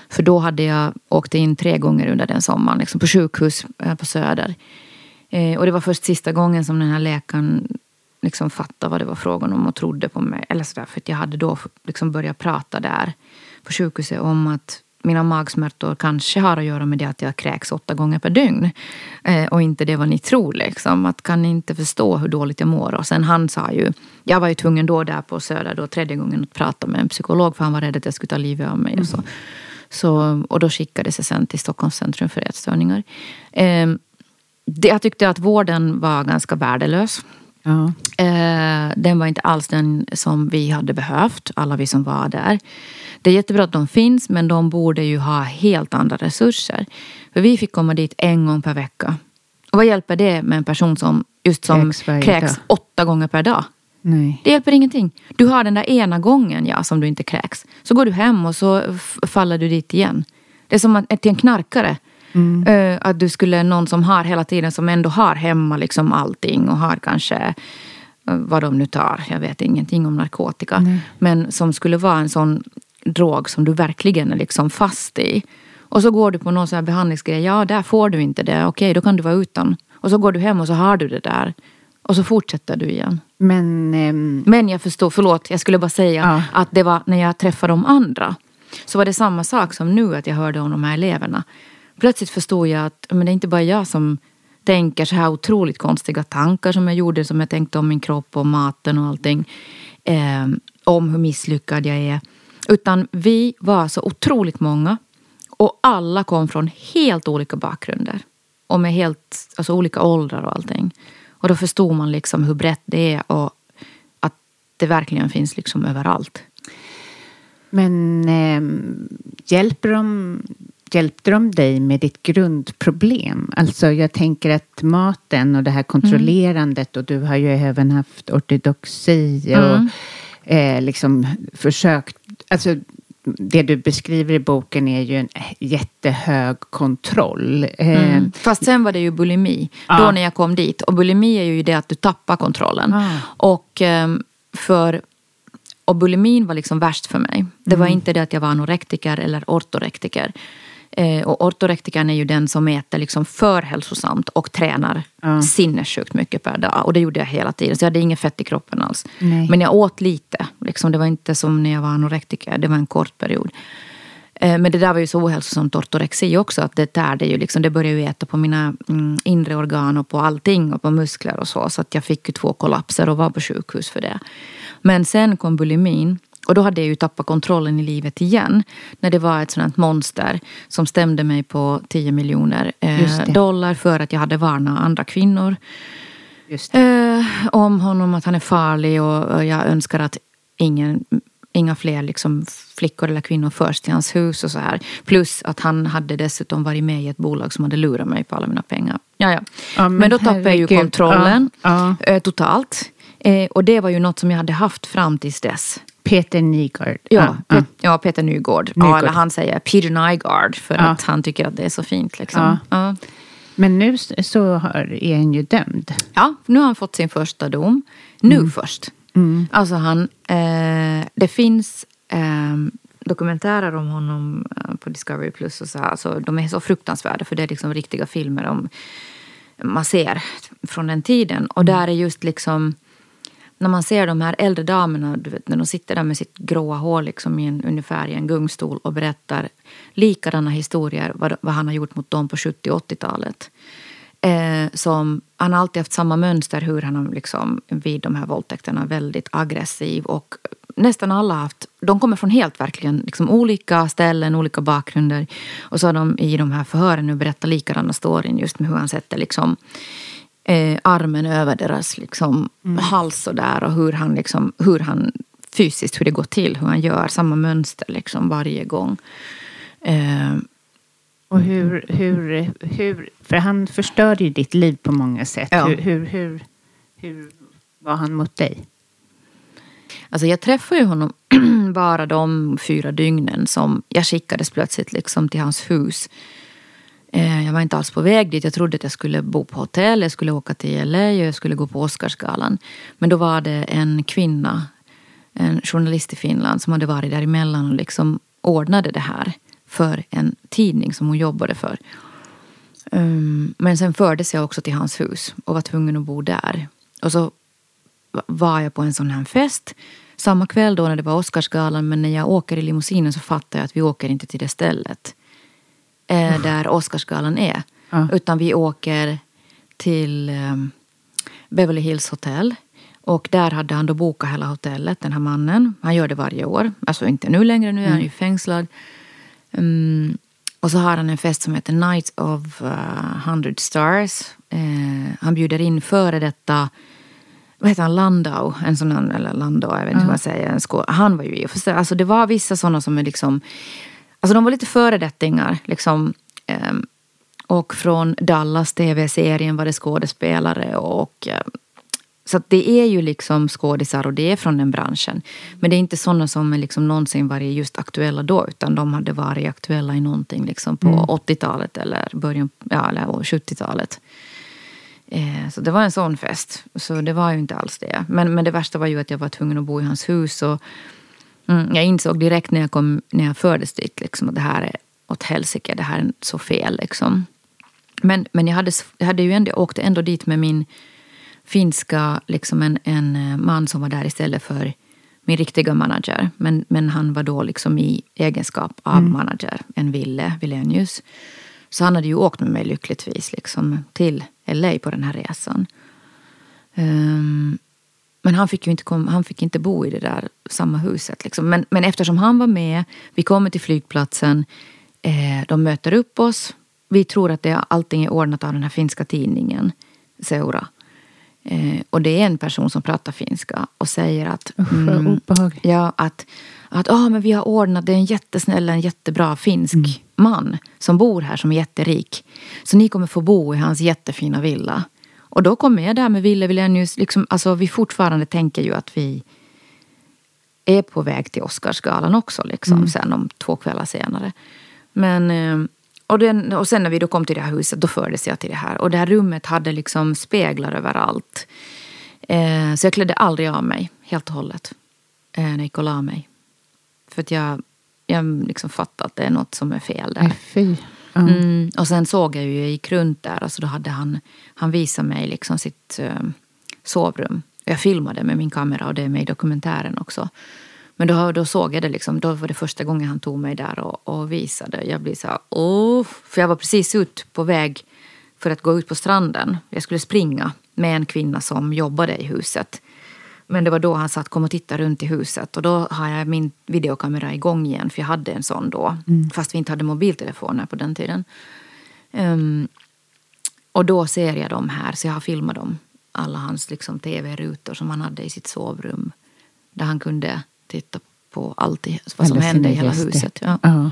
I: För då hade jag åkt in tre gånger under den sommaren. Liksom på sjukhus på Söder. Eh, och det var först sista gången som den här läkaren liksom fattade vad det var frågan om och trodde på mig. Eller sådär, för att jag hade då liksom börjat prata där på sjukhuset om att mina magsmärtor kanske har att göra med det att jag kräks åtta gånger per dygn. Eh, och inte det vad ni tror liksom. Att kan ni inte förstå hur dåligt jag mår. Och sen han sa ju, jag var ju tvungen då där på Söder då tredje gången att prata med en psykolog. För han var rädd att jag skulle ta livet av mig. Mm. Och, så. Så, och då skickades jag sen till Stockholms centrum för ätstörningar. Eh, det, jag tyckte att vården var ganska värdelös.
A: Ja.
I: Eh, den var inte alls den som vi hade behövt, alla vi som var där. Det är jättebra att de finns, men de borde ju ha helt andra resurser. För vi fick komma dit en gång per vecka. Och vad hjälper det med en person som just som kräks, kräks åtta gånger per dag?
A: Nej.
I: Det hjälper ingenting. Du har den där ena gången ja, som du inte kräks. Så går du hem och så f- faller du dit igen. Det är som att till en knarkare. Mm. Uh, att du skulle, någon som har hela tiden, som ändå har hemma liksom allting och har kanske uh, vad de nu tar, jag vet ingenting om narkotika, nej. Men som skulle vara en sån drog som du verkligen är liksom fast i, och så går du på någon sån här behandlingsgrej, ja där får du inte det, okej då kan du vara utan, och så går du hem och så har du det där och så fortsätter du igen.
A: Men, um...
I: men jag förstår, förlåt, jag skulle bara säga ja. Att det var när jag träffade de andra så var det samma sak som nu, att jag hörde om de här eleverna. Plötsligt förstod jag att men det är inte bara jag som tänker så här otroligt konstiga tankar som jag gjorde, som jag tänkte om min kropp och maten och allting. Eh, om hur misslyckad jag är. Utan vi var så otroligt många. Och alla kom från helt olika bakgrunder. Och med helt, alltså olika åldrar och allting. Och då förstod man liksom hur brett det är och att det verkligen finns liksom överallt.
A: Men eh, hjälper de... Hjälpte de dig med ditt grundproblem? Alltså jag tänker att maten och det här kontrollerandet mm. och du har ju även haft ortodoxi och mm. eh, liksom försökt, alltså det du beskriver i boken är ju en jättehög kontroll. Eh,
I: mm. Fast sen var det ju bulimi, ja. Då när jag kom dit. Och bulimi är ju det att du tappar kontrollen. Ah. Och eh, för... Och bulimin var liksom värst för mig. Det var mm. inte det att jag var anorektiker eller ortorektiker. Eh, och ortorektikern är ju den som äter liksom för hälsosamt och tränar mm. sinnessjukt mycket per dag. Och det gjorde jag hela tiden. Så jag hade inget fett i kroppen alls. Nej. Men jag åt lite. Liksom, det var inte som när jag var anorektiker. Det var en kort period. Eh, men det där var ju så ohälsosamt ortorexi också. Att det tärde ju liksom. Det började ju äta på mina mm, inre organ och på allting. Och på muskler och så. Så att jag fick ju två kollapser och var på sjukhus för det. Men sen kom bulimin. Och då hade jag ju tappat kontrollen i livet igen. När det var ett sådant monster som stämde mig på tio miljoner eh, dollar för att jag hade varnat andra kvinnor. Just eh, om honom att han är farlig och, och jag önskar att ingen, inga fler liksom, flickor eller kvinnor förs till hans hus och så här. Plus att han hade dessutom varit med i ett bolag som hade lurat mig på alla mina pengar. Ja, ja. ja men, men då tappade jag ju kontrollen ja, ja. Eh, totalt. Eh, och det var ju något som jag hade haft fram tills dess.
A: Peter Nygård.
I: Ja, ja. Pet, ja Peter Nygård. Nygård. Ja, eller han säger Peter Nygård för ja. Att han tycker att det är så fint. Liksom. Ja. Ja.
A: Men nu så har, är han ju dömd.
I: Ja, nu har han fått sin första dom. Nu mm. först. Mm. Alltså han, eh, det finns eh, dokumentärer om honom eh, på Discovery Plus och så här. Alltså, de är så fruktansvärda för det är liksom riktiga filmer om man ser från den tiden. Och mm. där är just liksom när man ser de här äldre damerna, du vet, när de sitter där med sitt gråa hår liksom i en, ungefär i en gungstol och berättar likadana historier vad, vad han har gjort mot dem på sjuttio- och åttiotalet. Eh, som, han har alltid haft samma mönster hur han har liksom vid de här våldtäkterna väldigt aggressiv och nästan alla har haft, de kommer från helt verkligen liksom olika ställen, olika bakgrunder och så har de i de här förhören nu berättat likadana storyn just med hur han sätter liksom Eh, armen över deras liksom, mm. hals och där och hur han, liksom, hur han fysiskt, hur det går till, hur han gör samma mönster liksom, varje gång. Eh,
A: och hur, hur, hur, för han förstörde ju ditt liv på många sätt.
I: Ja.
A: Hur, hur, hur, hur var han mot dig?
I: Alltså jag träffade ju honom bara de fyra dygnen som jag skickades plötsligt liksom till hans hus. Jag var inte alls på väg dit. Jag trodde att jag skulle bo på hotell. Jag skulle åka till L A och jag skulle gå på Oscarsgalan. Men då var det en kvinna, en journalist i Finland som hade varit däremellan och liksom ordnade det här för en tidning som hon jobbade för. Um, men sen fördes jag också till hans hus och var tvungen att bo där. Och så var jag på en sån här fest samma kväll då när det var Oscarsgalan, men när jag åker i limousinen så fattar jag att vi åker inte till det stället eh, mm. där Oscarsgalan är. Mm. Utan vi åker till um, Beverly Hills Hotel. Och där hade han då bokat hela hotellet, den här mannen. Han gör det varje år. Alltså inte nu längre, nu är han ju fängslad. Um, och så har han en fest som heter Night of uh, Hundred Stars. Uh, han bjuder in före detta, vad heter han, Landau. En sån här, eller Landau, jag vet inte uh. vad jag säger. En skå, han var ju i och för sig, alltså det var vissa sådana som är liksom, alltså de var lite föredettingar liksom. Um, och från Dallas tv-serien var det skådespelare och... Um, Så att det är ju liksom skådisar och det är från den branschen. Men det är inte sådana som är liksom någonsin varit just aktuella då. Utan de hade varit aktuella i någonting liksom på mm. åttiotalet eller början, ja, eller sjuttiotalet. Eh, så det var en sån fest. Så det var ju inte alls det. Men, men det värsta var ju att jag var tvungen att bo i hans hus. Och, mm, jag insåg direkt när jag, kom, när jag fördes dit liksom, att det här är åt helsike. Det här är så fel liksom. Men, men jag, hade, jag hade ju ändå, åkte ändå dit med min... finska, liksom en, en man som var där istället för min riktiga manager. Men, men han var då liksom i egenskap av mm. manager, en Ville Vilenius. Så han hade ju åkt med mig lyckligtvis liksom till L A på den här resan. Um, men han fick ju inte, kom, han fick inte bo i det där samma huset. Liksom. Men, men eftersom han var med, vi kommer till flygplatsen, eh, de möter upp oss. Vi tror att det, allting är ordnat av den här finska tidningen, Seura. Eh, och det är en person som pratar finska och säger att mm, ja, att, att oh, men vi har ordnat, det är en jättesnäll, en jättebra finsk mm. man som bor här som är jätterik. Så ni kommer få bo i hans jättefina villa. Och då kommer jag där med Ville Vilenius, liksom, alltså vi fortfarande tänker ju att vi är på väg till Oscarsgalan också liksom, mm. sen om två kvällar senare. Men... Eh, Och, den, och sen när vi då kom till det här huset, då fördes jag till det här. Och det här rummet hade liksom speglar överallt. Eh, så jag klädde aldrig av mig, helt och hållet. Eh, när jag gick och la mig. För att jag, jag liksom fattade att det är något som är fel där.
A: Fy.
I: Mm. Mm, och sen såg jag ju, jag gick runt där. Alltså då hade han, han visade mig liksom sitt eh, sovrum. Jag filmade med min kamera och det är med i dokumentären också. Men då, då såg jag det liksom, då var det första gången han tog mig där och, och visade. Jag blev så här, åh, för jag var precis ut på väg för att gå ut på stranden. Jag skulle springa med en kvinna som jobbade i huset. Men det var då han satt, kom och tittade runt i huset. Och då har jag min videokamera igång igen, för jag hade en sån då. Mm. Fast vi inte hade mobiltelefoner på den tiden. Um, och då ser jag dem här, så jag har filmat dem. Alla hans liksom tv-rutor som han hade i sitt sovrum. Där han kunde... titta på allt vad som alla hände i hela gäster. Huset. Ja,
A: ja.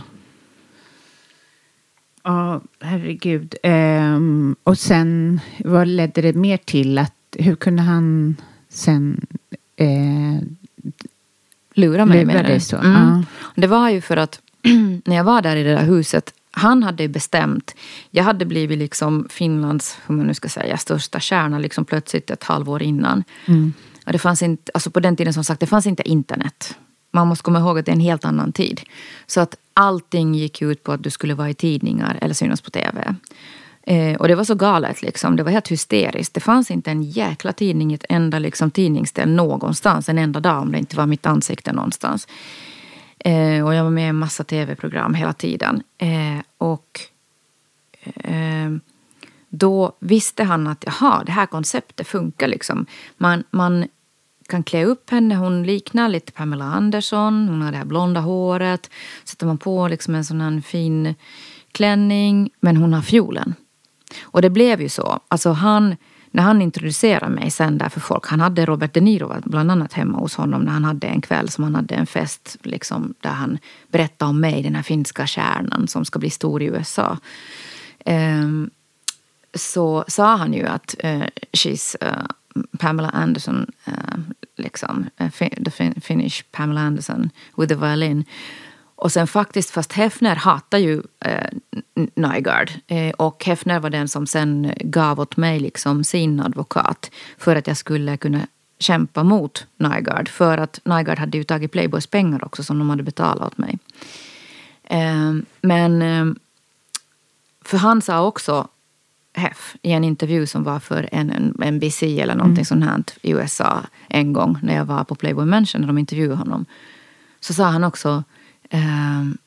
A: Ja, herregud. Um, och sen, vad ledde det mer till? Att, hur kunde han sen eh,
I: lura mig med det?
A: Så?
I: Mm.
A: Ja.
I: Det var ju för att när jag var där i det där huset, han hade bestämt, jag hade blivit liksom Finlands, hur man nu ska säga, största stjärna liksom plötsligt ett halvår innan. Mm. Och det fanns inte, alltså på den tiden som sagt, det fanns inte internet. Man måste komma ihåg att det är en helt annan tid. Så att allting gick ut på att du skulle vara i tidningar eller synas på tv. Eh, och det var så galet liksom, det var helt hysteriskt. Det fanns inte en jäkla tidning, ett enda liksom tidningsställ någonstans, en enda dag om det inte var mitt ansikte någonstans. Eh, och jag var med i en massa tv-program hela tiden. Eh, och... Eh, Då visste han att jaha, det här konceptet funkar liksom. Man, man kan klä upp henne, hon liknar lite Pamela Anderson. Hon har det här blonda håret. Sätter man på liksom en sån här fin klänning. Men hon har fiolen. Och det blev ju så. Alltså han, när han introducerade mig sen där för folk. Han hade Robert De Niro bland annat hemma hos honom. När han hade en kväll som han hade en fest. Liksom, där han berättade om mig, den här finska kärnan som ska bli stor i U S A. Um, så sa han ju att uh, she's uh, Pamela Anderson, uh, liksom, uh, the fin- Finnish Pamela Anderson with the violin. Och sen faktiskt, fast Hefner hatar ju uh, Nygaard. Uh, och Hefner var den som sen gav åt mig liksom sin advokat för att jag skulle kunna kämpa mot Nygaard. För att Nygaard hade ju tagit Playboys pengar också som de hade betalat åt mig. Eh, men eh, för han sa också Hef i en intervju som var för en, en N B C eller någonting mm. sånt här i U S A en gång när jag var på Playboy Mansion när de intervjuade honom. Så sa han också um,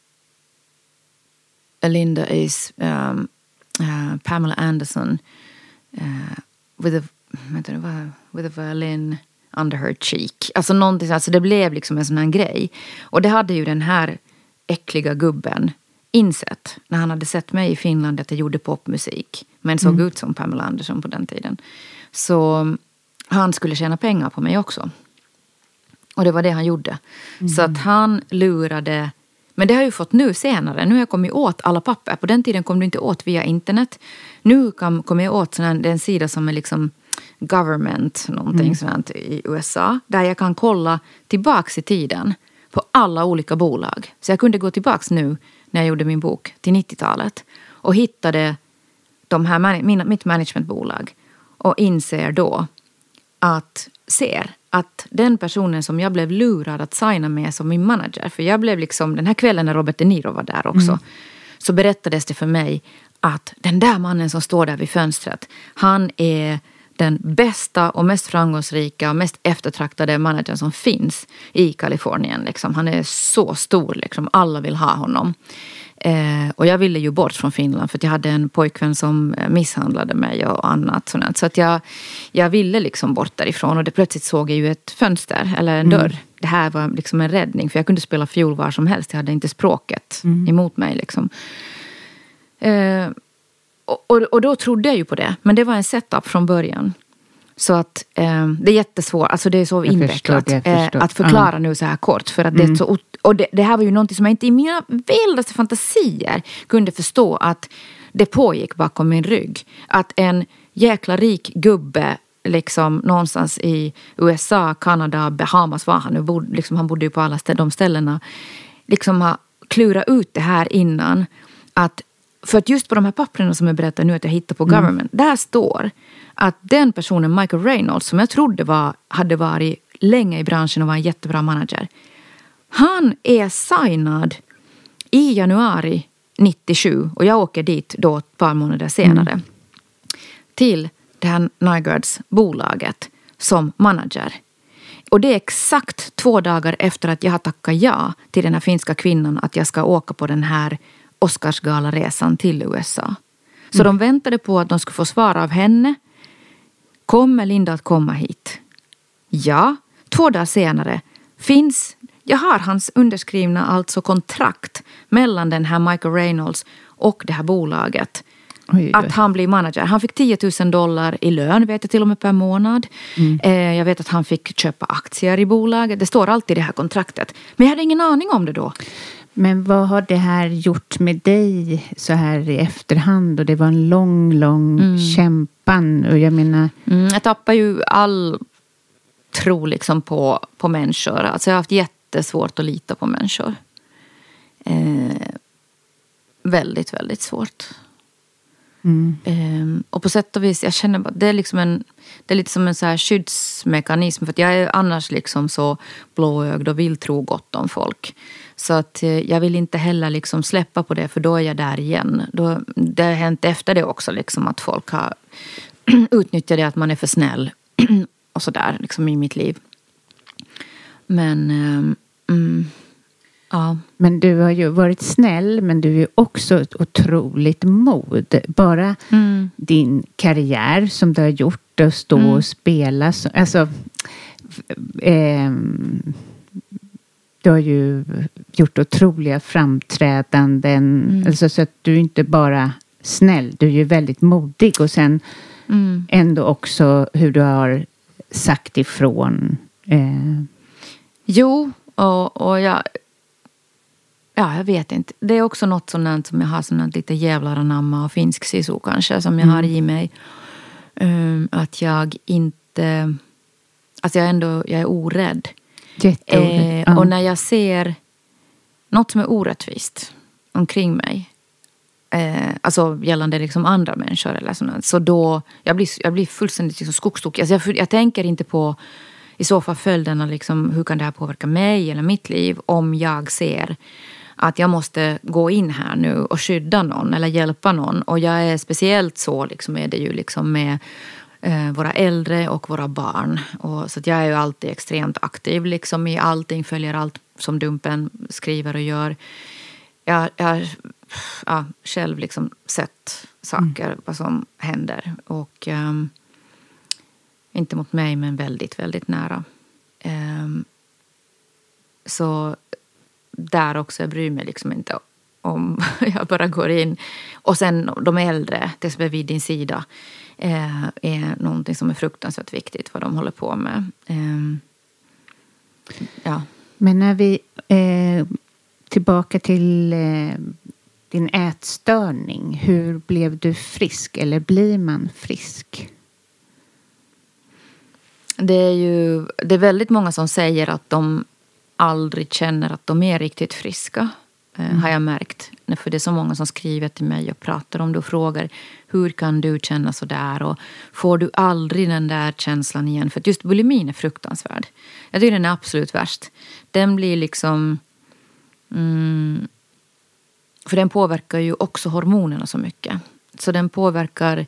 I: Linda is um, uh, Pamela Anderson uh, with a vänta, with a violin under her cheek. Alltså någonting, alltså det blev liksom en sån här grej. Och det hade ju den här äckliga gubben insett när han hade sett mig i Finland att jag gjorde popmusik men såg mm. ut som Pamela Anderson på den tiden. Så han skulle tjäna pengar på mig också. Och det var det han gjorde. Mm. Så att han lurade, men det har jag ju fått nu senare. Nu har jag kommit åt alla papper. På den tiden kom du inte åt via internet. Nu kom, kom jag åt sån en sida som är liksom government någonting mm. sånt i U S A. Där jag kan kolla tillbaks i tiden på alla olika bolag. Så jag kunde gå tillbaks nu när jag gjorde min bok till nittiotalet och hittade de här, mina, mitt managementbolag och inser då att, ser att den personen som jag blev lurad att signa med som min manager, för jag blev liksom, den här kvällen när Robert De Niro var där också, mm. så berättades det för mig att den där mannen som står där vid fönstret, han är den bästa och mest framgångsrika och mest eftertraktade managern som finns i Kalifornien. Liksom. Han är så stor, liksom. Alla vill ha honom. Eh, och jag ville ju bort från Finland för att jag hade en pojkvän som misshandlade mig och annat. Sånt. Så att jag, jag ville liksom bort därifrån och det plötsligt såg jag ju ett fönster eller en dörr. Mm. Det här var liksom en räddning för jag kunde spela fiol var som helst. Jag hade inte språket mm. emot mig liksom. Eh, Och, och, och då trodde jag ju på det. Men det var en setup från början. Så att eh, det är jättesvårt. Alltså det är så jag invecklat. Förstår, förstår. Eh, att förklara uh. nu så här kort. För att mm. det är så, och det, det här var ju någonting som jag inte i mina vildaste fantasier kunde förstå. Att det pågick bakom min rygg. Att en jäkla rik gubbe liksom någonstans i U S A, Kanada, Bahamas var han. Bod, liksom, han bodde ju på alla stä- de ställena. Liksom har klurat ut det här innan. Att för att just på de här papperna som jag berättar nu att jag hittar på mm. government, där står att den personen, Michael Reynolds, som jag trodde var, hade varit länge i branschen och var en jättebra manager. Han är signad i januari nittiosju och jag åker dit då ett par månader senare mm. till det här Nygaards bolaget som manager. Och det är exakt två dagar efter att jag har tackat ja till den här finska kvinnan att jag ska åka på den här Oscarsgalaresan till U S A. Så mm. de väntade på att de skulle få svar av henne. Kommer Linda att komma hit? Ja. Två dagar senare finns, jag har hans underskrivna alltså kontrakt mellan den här Michael Reynolds och det här bolaget. Oj, oj. Att han blir manager. Han fick tio tusen dollar i lön, vet jag till och med per månad. Mm. Eh, jag vet att han fick köpa aktier i bolaget. Det står alltid i det här kontraktet. Men jag hade ingen aning om det då.
A: Men vad har det här gjort med dig så här i efterhand? Och det var en lång, lång mm. kämpan. Och jag menar...
I: Mm, jag tappar ju all tro liksom på, på människor. Alltså jag har haft jättesvårt att lita på människor. Eh, väldigt, väldigt svårt. Mm. Eh, och på sätt och vis, jag känner bara, det är liksom en, det är lite som en så här skyddsmekanism. För att jag är annars liksom så blåögd och vill tro gott om folk. Så att jag vill inte heller liksom släppa på det för då är jag där igen. Då, det har hänt efter det också liksom att folk har utnyttjat det att man är för snäll och sådär liksom i mitt liv. Men mm, ja.
A: Men du har ju varit snäll men du är ju också ett otroligt mod. Bara mm. din karriär som du har gjort att stå mm. och spela. Så, alltså... Eh, Du har ju gjort otroliga framträdanden. Mm. Alltså så att du är inte bara snäll. Du är ju väldigt modig. Och sen mm. ändå också hur du har sagt ifrån. Eh.
I: Jo, och, och jag... Ja, jag vet inte. Det är också något sådant som jag har sådant lite jävlar anamma och finsk sisu kanske. Som jag mm. har i mig. Um, att jag inte... Alltså jag, ändå, jag är orädd. Eh, ja. Och när jag ser något som är orättvist omkring mig, eh, alltså gällande liksom andra människor eller sådant, så då jag blir, jag blir fullständigt liksom skogstokig. Alltså jag, jag tänker inte på i så fall följderna liksom, hur kan det här påverka mig eller mitt liv om jag ser att jag måste gå in här nu och skydda någon eller hjälpa någon. Och jag är speciellt så liksom är det ju liksom med eh, våra äldre och våra barn. Och, så att jag är ju alltid extremt aktiv liksom i allting, följer allt som Dumpen skriver och gör. Jag har ja, själv liksom sett saker, mm. vad som händer. Och um, inte mot mig, men väldigt, väldigt nära. Um, så där också, jag bryr mig liksom inte om jag bara går in. Och sen de äldre, det som är vid din sida, eh, är någonting som är fruktansvärt viktigt vad de håller på med. Um, ja.
A: Men när vi eh, tillbaka till eh, din ätstörning, hur blev du frisk eller blir man frisk?
I: Det är ju det är väldigt många som säger att de aldrig känner att de är riktigt friska. Mm. Har jag märkt. För det är så många som skriver till mig och pratar om det och frågar hur kan du känna så där, och får du aldrig den där känslan igen? För att just bulimin är fruktansvärd. Jag tycker den är absolut värst. Den blir liksom mm, för den påverkar ju också hormonerna så mycket. Så den påverkar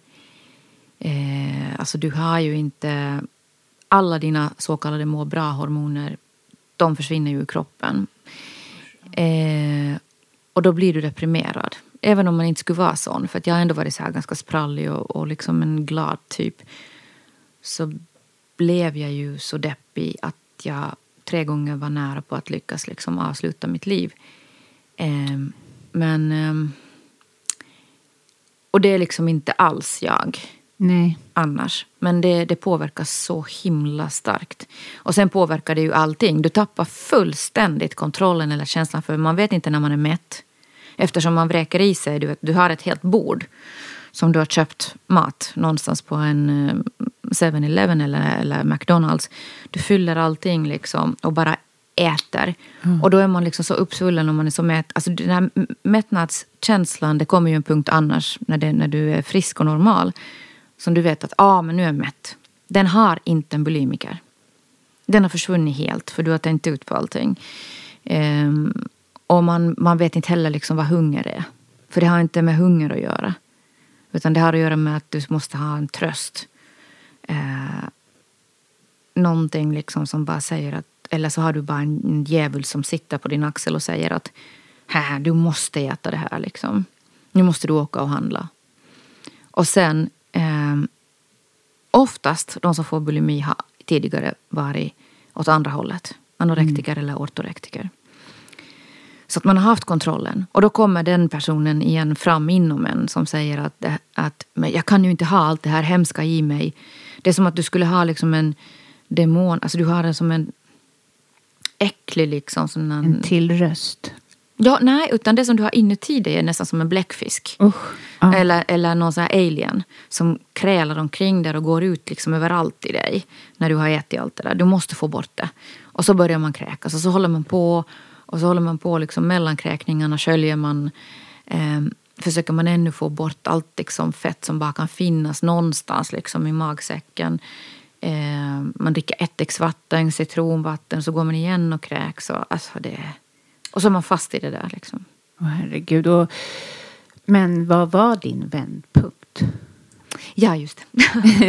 I: eh, alltså du har ju inte alla dina så kallade må bra hormoner, de försvinner ju i kroppen. Eh, och då blir du deprimerad. Även om man inte skulle vara sån. För att jag har ändå varit så här ganska sprallig och, och liksom en glad typ. Så blev jag ju så deppig att jag tre gånger var nära på att lyckas liksom avsluta mitt liv. Eh, men eh, och det är liksom inte alls jag.
A: Nej.
I: Annars. Men det, det påverkar så himla starkt. Och sen påverkar det ju allting. Du tappar fullständigt kontrollen eller känslan, för man vet inte när man är mätt. Eftersom man vräker i sig, du vet, du har ett helt bord som du har köpt mat någonstans på en seven eleven eller, eller McDonalds. Du fyller allting liksom och bara äter. Mm. Och då är man liksom så uppsvullen om man är så mätt. Alltså den här mättnadskänslan, det kommer ju en punkt annars när, det, när du är frisk och normal. Som du vet att, ja ah, men nu är jag mätt. Den har inte en bulimiker. Den har försvunnit helt för du har tänkt ut på allting. Um, och man, man vet inte heller liksom vad hunger är. För det har inte med hunger att göra. Utan det har att göra med att du måste ha en tröst. Uh, någonting liksom som bara säger att, eller så har du bara en, en djävul som sitter på din axel och säger att här, du måste äta det här liksom. Nu måste du åka och handla. Och sen Eh, oftast de som får bulimi har tidigare varit åt andra hållet. Anorektiker mm. eller ortorektiker. Så att man har haft kontrollen. Och då kommer den personen igen fram inom en som säger att, att men jag kan ju inte ha allt det här hemska i mig. Det är som att du skulle ha liksom en demon. Alltså du har den som en äcklig liksom. Sån en,
A: en till röst.
I: Ja, nej, utan det som du har inuti dig är nästan som en bläckfisk.
A: Uh, uh.
I: Eller, eller någon sån här alien som krälar omkring där och går ut liksom överallt i dig. När du har ätit allt det där. Du måste få bort det. Och så börjar man kräkas. Och så håller man på. Och så håller man på liksom mellan kräkningarna. Sköljer man. Eh, försöker man ännu få bort allt liksom fett som bara kan finnas någonstans liksom i magsäcken. Eh, man dricker ättiksvatten, citronvatten. Så går man igen och kräks. Och, alltså det är... Och så är man fast i det där liksom.
A: Åh, herregud. Och, men vad var din vändpunkt?
I: Ja, just det.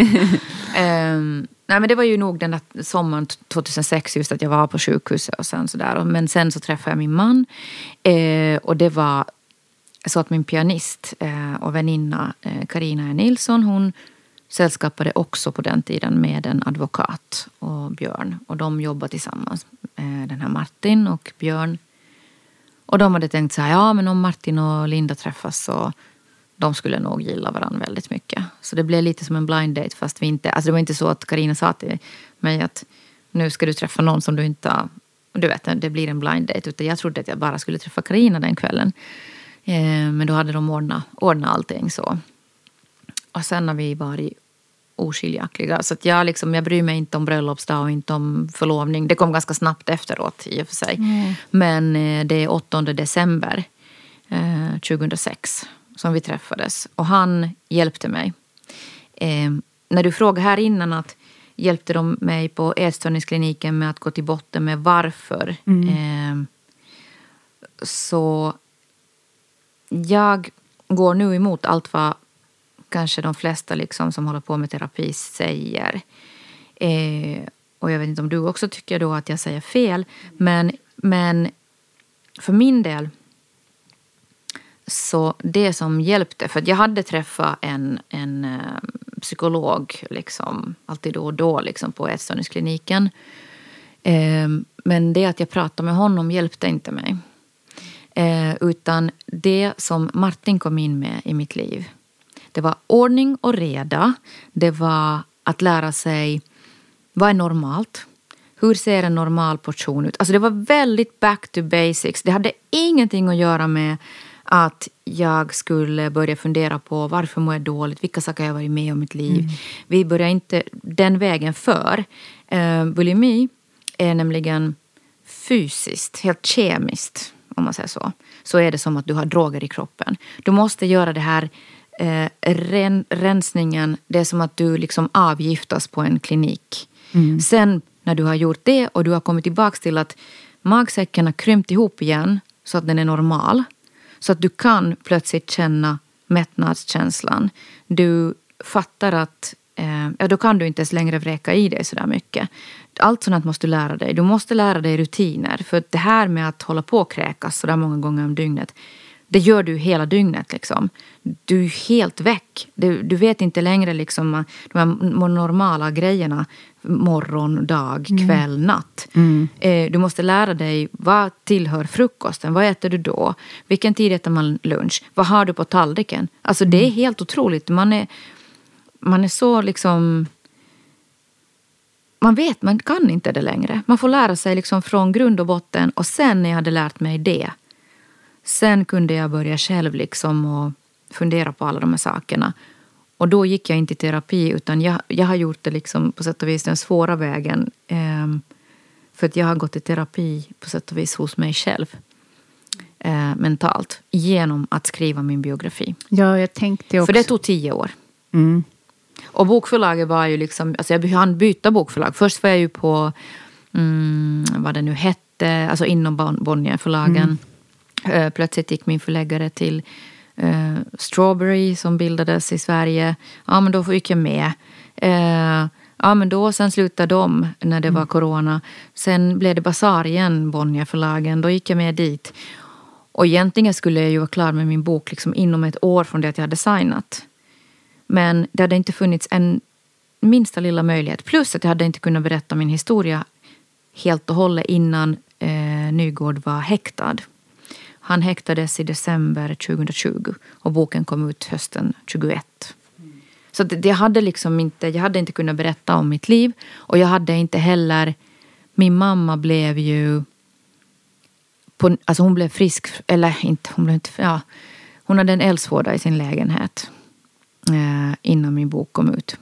I: um, nej, men det var ju nog den där sommaren tjugohundrasex just att jag var på sjukhuset och sen sådär. Men sen så träffade jag min man. Eh, och det var så att min pianist eh, och väninna eh, Carina Nilsson, hon sällskapade också på den tiden med en advokat och Björn. Och de jobbade tillsammans. Eh, den här Martin och Björn. Och de hade tänkt så här, ja men om Martin och Linda träffas så de skulle nog gilla varandra väldigt mycket. Så det blev lite som en blind date fast vi inte, alltså det var inte så att Carina sa till mig att nu ska du träffa någon som du inte har, du vet det blir en blind date. Utan jag trodde att jag bara skulle träffa Carina den kvällen. Eh, men då hade de ordnat, ordnat allting så. Och sen har vi varit oskiljaktiga. Så att jag, liksom, jag bryr mig inte om bröllopsdag och inte om förlovning. Det kom ganska snabbt efteråt i och för sig. Mm. Men eh, det är åttonde december eh, tjugohundrasex som vi träffades. Och han hjälpte mig. Eh, när du frågade här innan att hjälpte de mig på ätstörningskliniken med att gå till botten med varför. Mm. Eh, så jag går nu emot allt vad kanske de flesta liksom som håller på med terapi säger. Eh, och jag vet inte om du också tycker då att jag säger fel. Men, men för min del så det som hjälpte, för att jag hade träffat en, en eh, psykolog liksom, alltid då och då liksom, på ätstörningskliniken. Eh, men det att jag pratade med honom hjälpte inte mig. Eh, utan det som Martin kom in med i mitt liv, det var ordning och reda. Det var att lära sig vad är normalt. Hur ser en normal portion ut? Alltså det var väldigt back to basics. Det hade ingenting att göra med att jag skulle börja fundera på varför mår jag dåligt, vilka saker jag har varit med om mitt liv. Mm. Vi börjar inte den vägen för. Eh, bulimi är nämligen fysiskt, helt kemiskt, om man säger så. Så är det som att du har droger i kroppen. Du måste göra det här eh, ren, rensningen. Det är som att du liksom avgiftas på en klinik. Mm. Sen när du har gjort det och du har kommit tillbaka till att magsäcken har krympt ihop igen så att den är normal. Så att du kan plötsligt känna mättnadskänslan. Du fattar att eh, ja, då kan du inte ens längre vräka i dig så där mycket. Allt sånt måste du lära dig. Du måste lära dig rutiner. För det här med att hålla på och kräkas så där många gånger om dygnet, det gör du hela dygnet liksom. Du är helt väck. Du, du vet inte längre liksom de här normala grejerna. Morgon, dag, kväll, mm. natt. Mm. Eh, du måste lära dig vad tillhör frukosten. Vad äter du då? Vilken tid äter man lunch? Vad har du på tallriken? Alltså mm. det är helt otroligt. Man är, man är så liksom... Man vet, man kan inte det längre. Man får lära sig liksom från grund och botten. Och sen när jag hade lärt mig det, sen kunde jag börja själv liksom och fundera på alla de här sakerna. Och då gick jag inte i terapi, utan jag, jag har gjort det liksom på sätt och vis den svåra vägen. Eh, för att jag har gått i terapi på sätt och vis hos mig själv. Eh, mentalt. Genom att skriva min biografi.
A: Ja, jag tänkte också.
I: För det tog tio år.
A: Mm.
I: Och bokförlaget var ju liksom, alltså jag hann byta bokförlag. Först var jag ju på, mm, vad det nu hette, alltså inom Bonnierförlagen. Mm. Plötsligt gick min förläggare till uh, Strawberry som bildades i Sverige. Ja, men då gick jag med. Uh, ja, men då sen slutade de när det mm. var corona. Sen blev det Bazar igen, Bonnierförlagen. Då gick jag med dit. Och egentligen skulle jag ju vara klar med min bok liksom inom ett år från det att jag hade signat. Men det hade inte funnits en minsta lilla möjlighet. Plus att jag hade inte kunnat berätta min historia helt och hållet innan eh, Nygård var häktad. Han häktades i december tjugohundratjugo och boken kom ut hösten tjugoett. Mm. Så det, det hade liksom inte, jag hade inte kunnat berätta om mitt liv. Och jag hade inte heller, min mamma blev ju, på, alltså hon blev frisk, eller inte, hon blev inte, ja, hon hade en eldsvåda i sin lägenhet. Eh, innan min bok kom ut.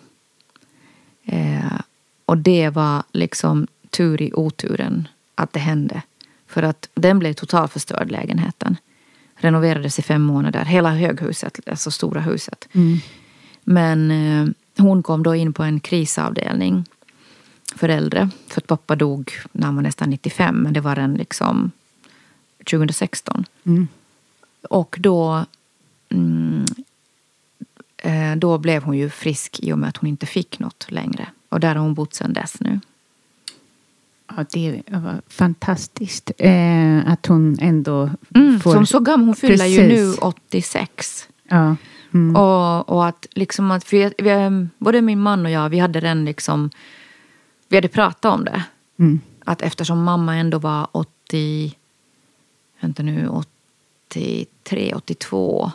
I: Eh, och det var liksom tur i oturen att det hände. För att den blev totalt förstörd, lägenheten. Renoverades i fem månader. Hela höghuset, alltså stora huset. Mm. Men eh, hon kom då in på en krisavdelning för äldre. För att pappa dog när han var nästan nittiofem. Men det var den liksom tjugohundrasexton. Mm. Och då... Mm, då blev hon ju frisk i och med att hon inte fick något längre. Och där har hon bott sedan dess nu.
A: Ja, det var fantastiskt eh, att hon ändå
I: mm,
A: får...
I: Som så gammal, hon fyller ju nu åttiosex.
A: Ja. Mm.
I: Och, och att liksom att vi, vi, både min man och jag, vi hade den liksom... Vi hade pratat om det. Mm. Att eftersom mamma ändå var åttio... Vänta nu, åttiotre, åttiotvå...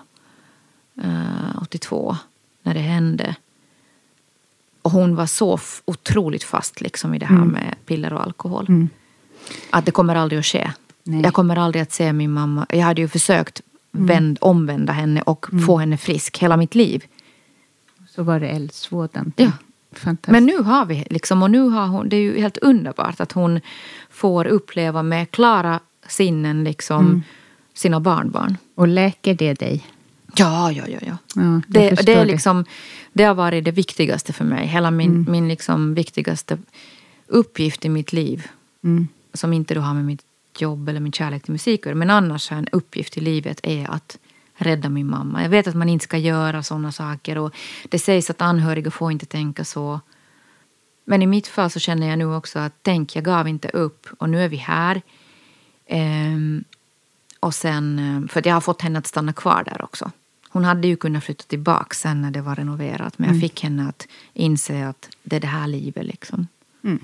I: Uh, åttiotvå när det hände. Och hon var så f- otroligt fast liksom i det här mm. med piller och alkohol. Mm. Att det kommer aldrig att ske. Nej. Jag kommer aldrig att se min mamma. Jag hade ju försökt mm. vänd, omvända henne och mm. få henne frisk hela mitt liv.
A: Så var det eldsvådan.
I: Ja.
A: Fantastiskt.
I: Men nu har vi liksom, och nu har hon, det är ju helt underbart att hon får uppleva med klara sinnen liksom mm. sina barnbarn.
A: Och läker det dig?
I: Ja, ja, ja, ja.
A: ja
I: det, det är liksom, det har varit det viktigaste för mig. Hela min, mm. min liksom viktigaste uppgift i mitt liv. Mm. Som inte då har med mitt mitt jobb eller min kärlek till musik. Men annars är en uppgift i livet är att rädda min mamma. Jag vet att man inte ska göra sådana saker. Och det sägs att anhöriga får inte tänka så. Men i mitt fall så känner jag nu också att tänk, jag gav inte upp. Och nu är vi här. Ehm, och sen, för att jag har fått henne att stanna kvar där också. Hon hade ju kunnat flytta tillbaka sen när det var renoverat. Men jag fick henne att inse att det är det här livet liksom.
A: Mm.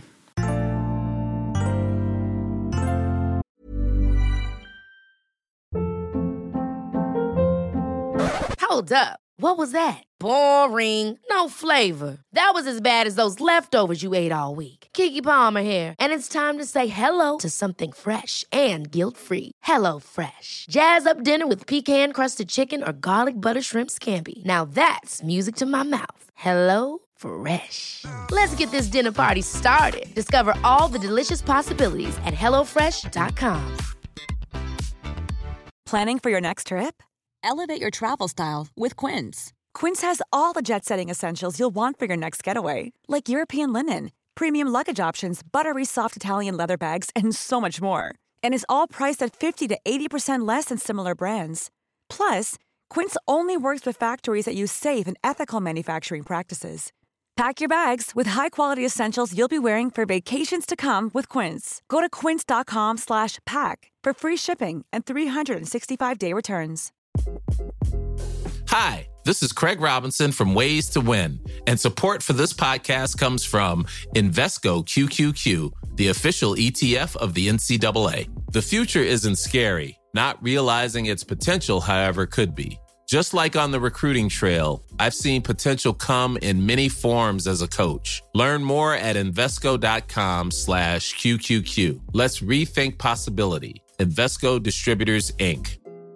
B: Hold up. What was that? Boring. No flavor. That was as bad as those leftovers you ate all week. Keke Palmer here, and it's time to say hello to something fresh and guilt-free. Hello Fresh. Jazz up dinner with pecan-crusted chicken or garlic butter shrimp scampi. Now that's music to my mouth. Hello Fresh. Let's get this dinner party started. Discover all the delicious possibilities at hello fresh dot com.
J: Planning for your next trip?
K: Elevate your travel style with Quince.
J: Quince has all the jet-setting essentials you'll want for your next getaway, like European linen, premium luggage options, buttery soft Italian leather bags, and so much more. And is all priced at fifty to eighty percent less than similar brands. Plus, Quince only works with factories that use safe and ethical manufacturing practices. Pack your bags with high-quality essentials you'll be wearing for vacations to come with Quince. Go to quince.com slash pack for free shipping and three sixty-five day returns.
L: Hi, this is Craig Robinson from Ways to Win, and support for this podcast comes from Invesco Q Q Q, the official E T F of the N C double A. The future isn't scary. Not realizing its potential, however, could be. Just like on the recruiting trail, I've seen potential come in many forms as a coach. Learn more at Invesco.com slash QQQ. Let's rethink possibility. Invesco Distributors, Incorporated.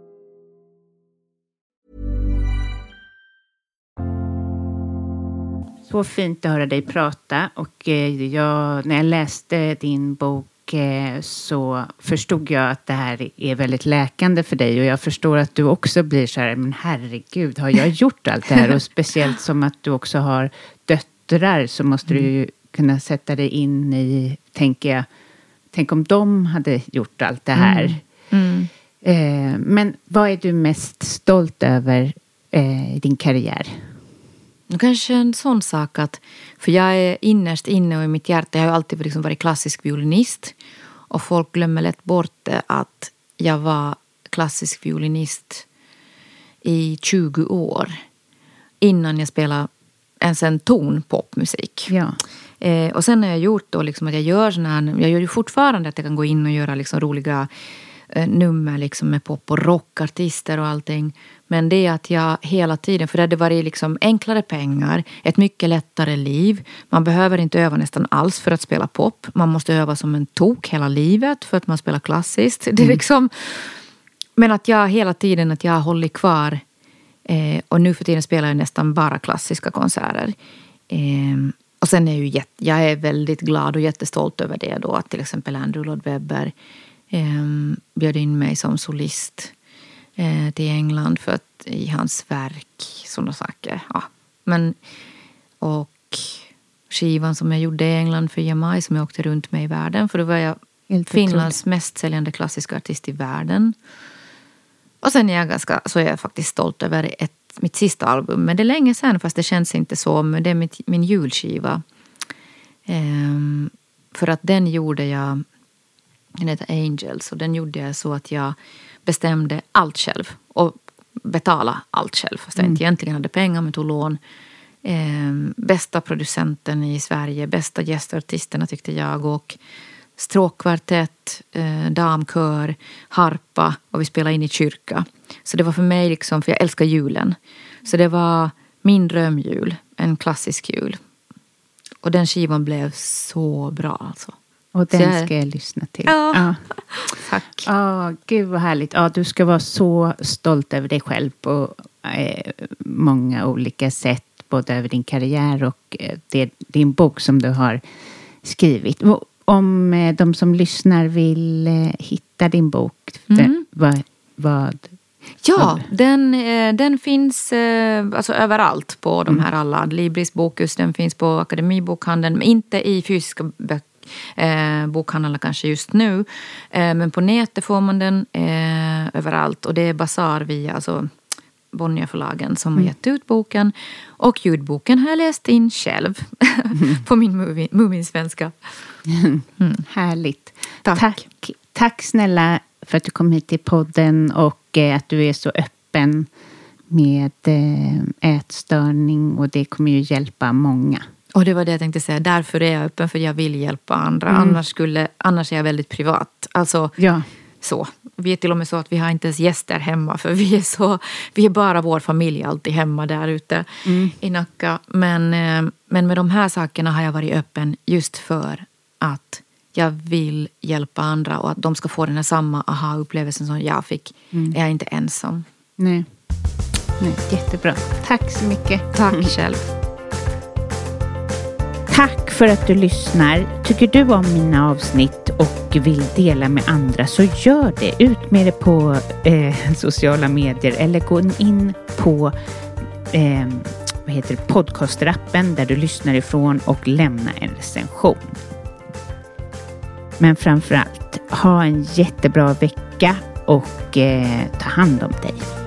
A: Så fint att höra dig prata, och jag, när jag läste din bok så förstod jag att det här är väldigt läkande för dig, och jag förstår att du också blir så här, men herregud, har jag gjort allt det här? Och speciellt som att du också har döttrar, så måste mm. du ju kunna sätta dig in i, tänker jag, tänk om de hade gjort allt det här. Mm. Mm. Eh, men vad är du mest stolt över eh, i din karriär?
I: Kanske en sån sak att, för jag är innerst inne och i mitt hjärta, jag har ju alltid liksom varit klassisk violinist, och folk glömmer lätt bort att jag var klassisk violinist i tjugo år innan jag spelade ens en ton popmusik.
A: Ja.
I: Eh, och sen har jag gjort då liksom att jag gör såna här, jag gör ju fortfarande att jag kan gå in och göra liksom roliga eh, nummer liksom med pop- och rockartister och allting. Men det är att jag hela tiden, för det hade varit liksom enklare pengar, ett mycket lättare liv. Man behöver inte öva nästan alls för att spela pop. Man måste öva som en tok hela livet för att man spelar klassiskt. Det är liksom, men att jag hela tiden, att jag har hållit kvar, eh, och nu för tiden spelar jag nästan bara klassiska konserter. Eh, och sen är jag ju jätte, jag är väldigt glad och jättestolt över det då, att till exempel Andrew Lloyd Webber eh, bjöd in mig som solist eh, till England för att i hans verk, sådana saker. Ja. Men, och skivan som jag gjorde i England för E M I, som jag åkte runt med i världen, för då var jag Helt Finlands otroligt. mest säljande klassiska artist i världen. Och sen är jag ganska, så är jag faktiskt stolt över ett, mitt sista album. Men det är länge sedan, fast det känns inte så. Men det är mitt, min julskiva. Ehm, för att den gjorde jag, den heter Angels. Och den gjorde jag så att jag bestämde allt själv. Och betala allt själv. Fast jag mm. inte egentligen hade pengar, men tog lån. Ehm, bästa producenten i Sverige. Bästa gästartisterna tyckte jag. Och stråkkvartett, eh, damkör, harpa, och vi spelade in i kyrka. Så det var för mig liksom, för jag älskar julen. Så det var min drömjul, en klassisk jul. Och den skivan blev så bra alltså.
A: Och den jag... ska jag lyssna till.
I: Ja, ja. Tack.
A: Ja, gud vad härligt. Ja, du ska vara så stolt över dig själv på eh, många olika sätt. Både över din karriär och eh, det, din bok som du har skrivit. Om eh, de som lyssnar vill eh, hitta din bok, mm. den, vad... vad
I: Ja, den, den finns alltså överallt på de här alla. Libris Bokus, den finns på Akademibokhandeln, men inte i fysiska böcker. eh, bokhandlarna kanske just nu. Eh, men på nätet får man den eh, överallt. Och det är Bazar via alltså Bonnierförlagen som mm. har gett ut boken. Och ljudboken har jag läst in själv mm. på min Muminsvenska.
A: Mm. Härligt.
I: Tack.
A: Tack. Tack snälla för att du kom hit till podden och eh, att du är så öppen med eh, ätstörning, och det kommer ju hjälpa många.
I: Och det var det jag tänkte säga. Därför är jag öppen, för jag vill hjälpa andra. Mm. Annars, skulle, annars är jag väldigt privat. Alltså,
A: ja.
I: så. Vi är till och med så att vi har inte ens gäster hemma. För vi är, så, vi är bara vår familj alltid hemma där ute mm. i Nacka. Men, men med de här sakerna har jag varit öppen just för att jag vill hjälpa andra. Och att de ska få den här samma aha-upplevelsen som jag fick. Mm. Jag är inte ensam.
A: Nej. Nej, jättebra. Tack så mycket.
I: Tack mm. själv.
A: Tack för att du lyssnar. Tycker du om mina avsnitt och vill dela med andra, så gör det. Ut med det på eh, sociala medier eller gå in på eh, vad heter det, podcastrappen där du lyssnar ifrån och lämna en recension. Men framförallt, ha en jättebra vecka och eh, ta hand om dig.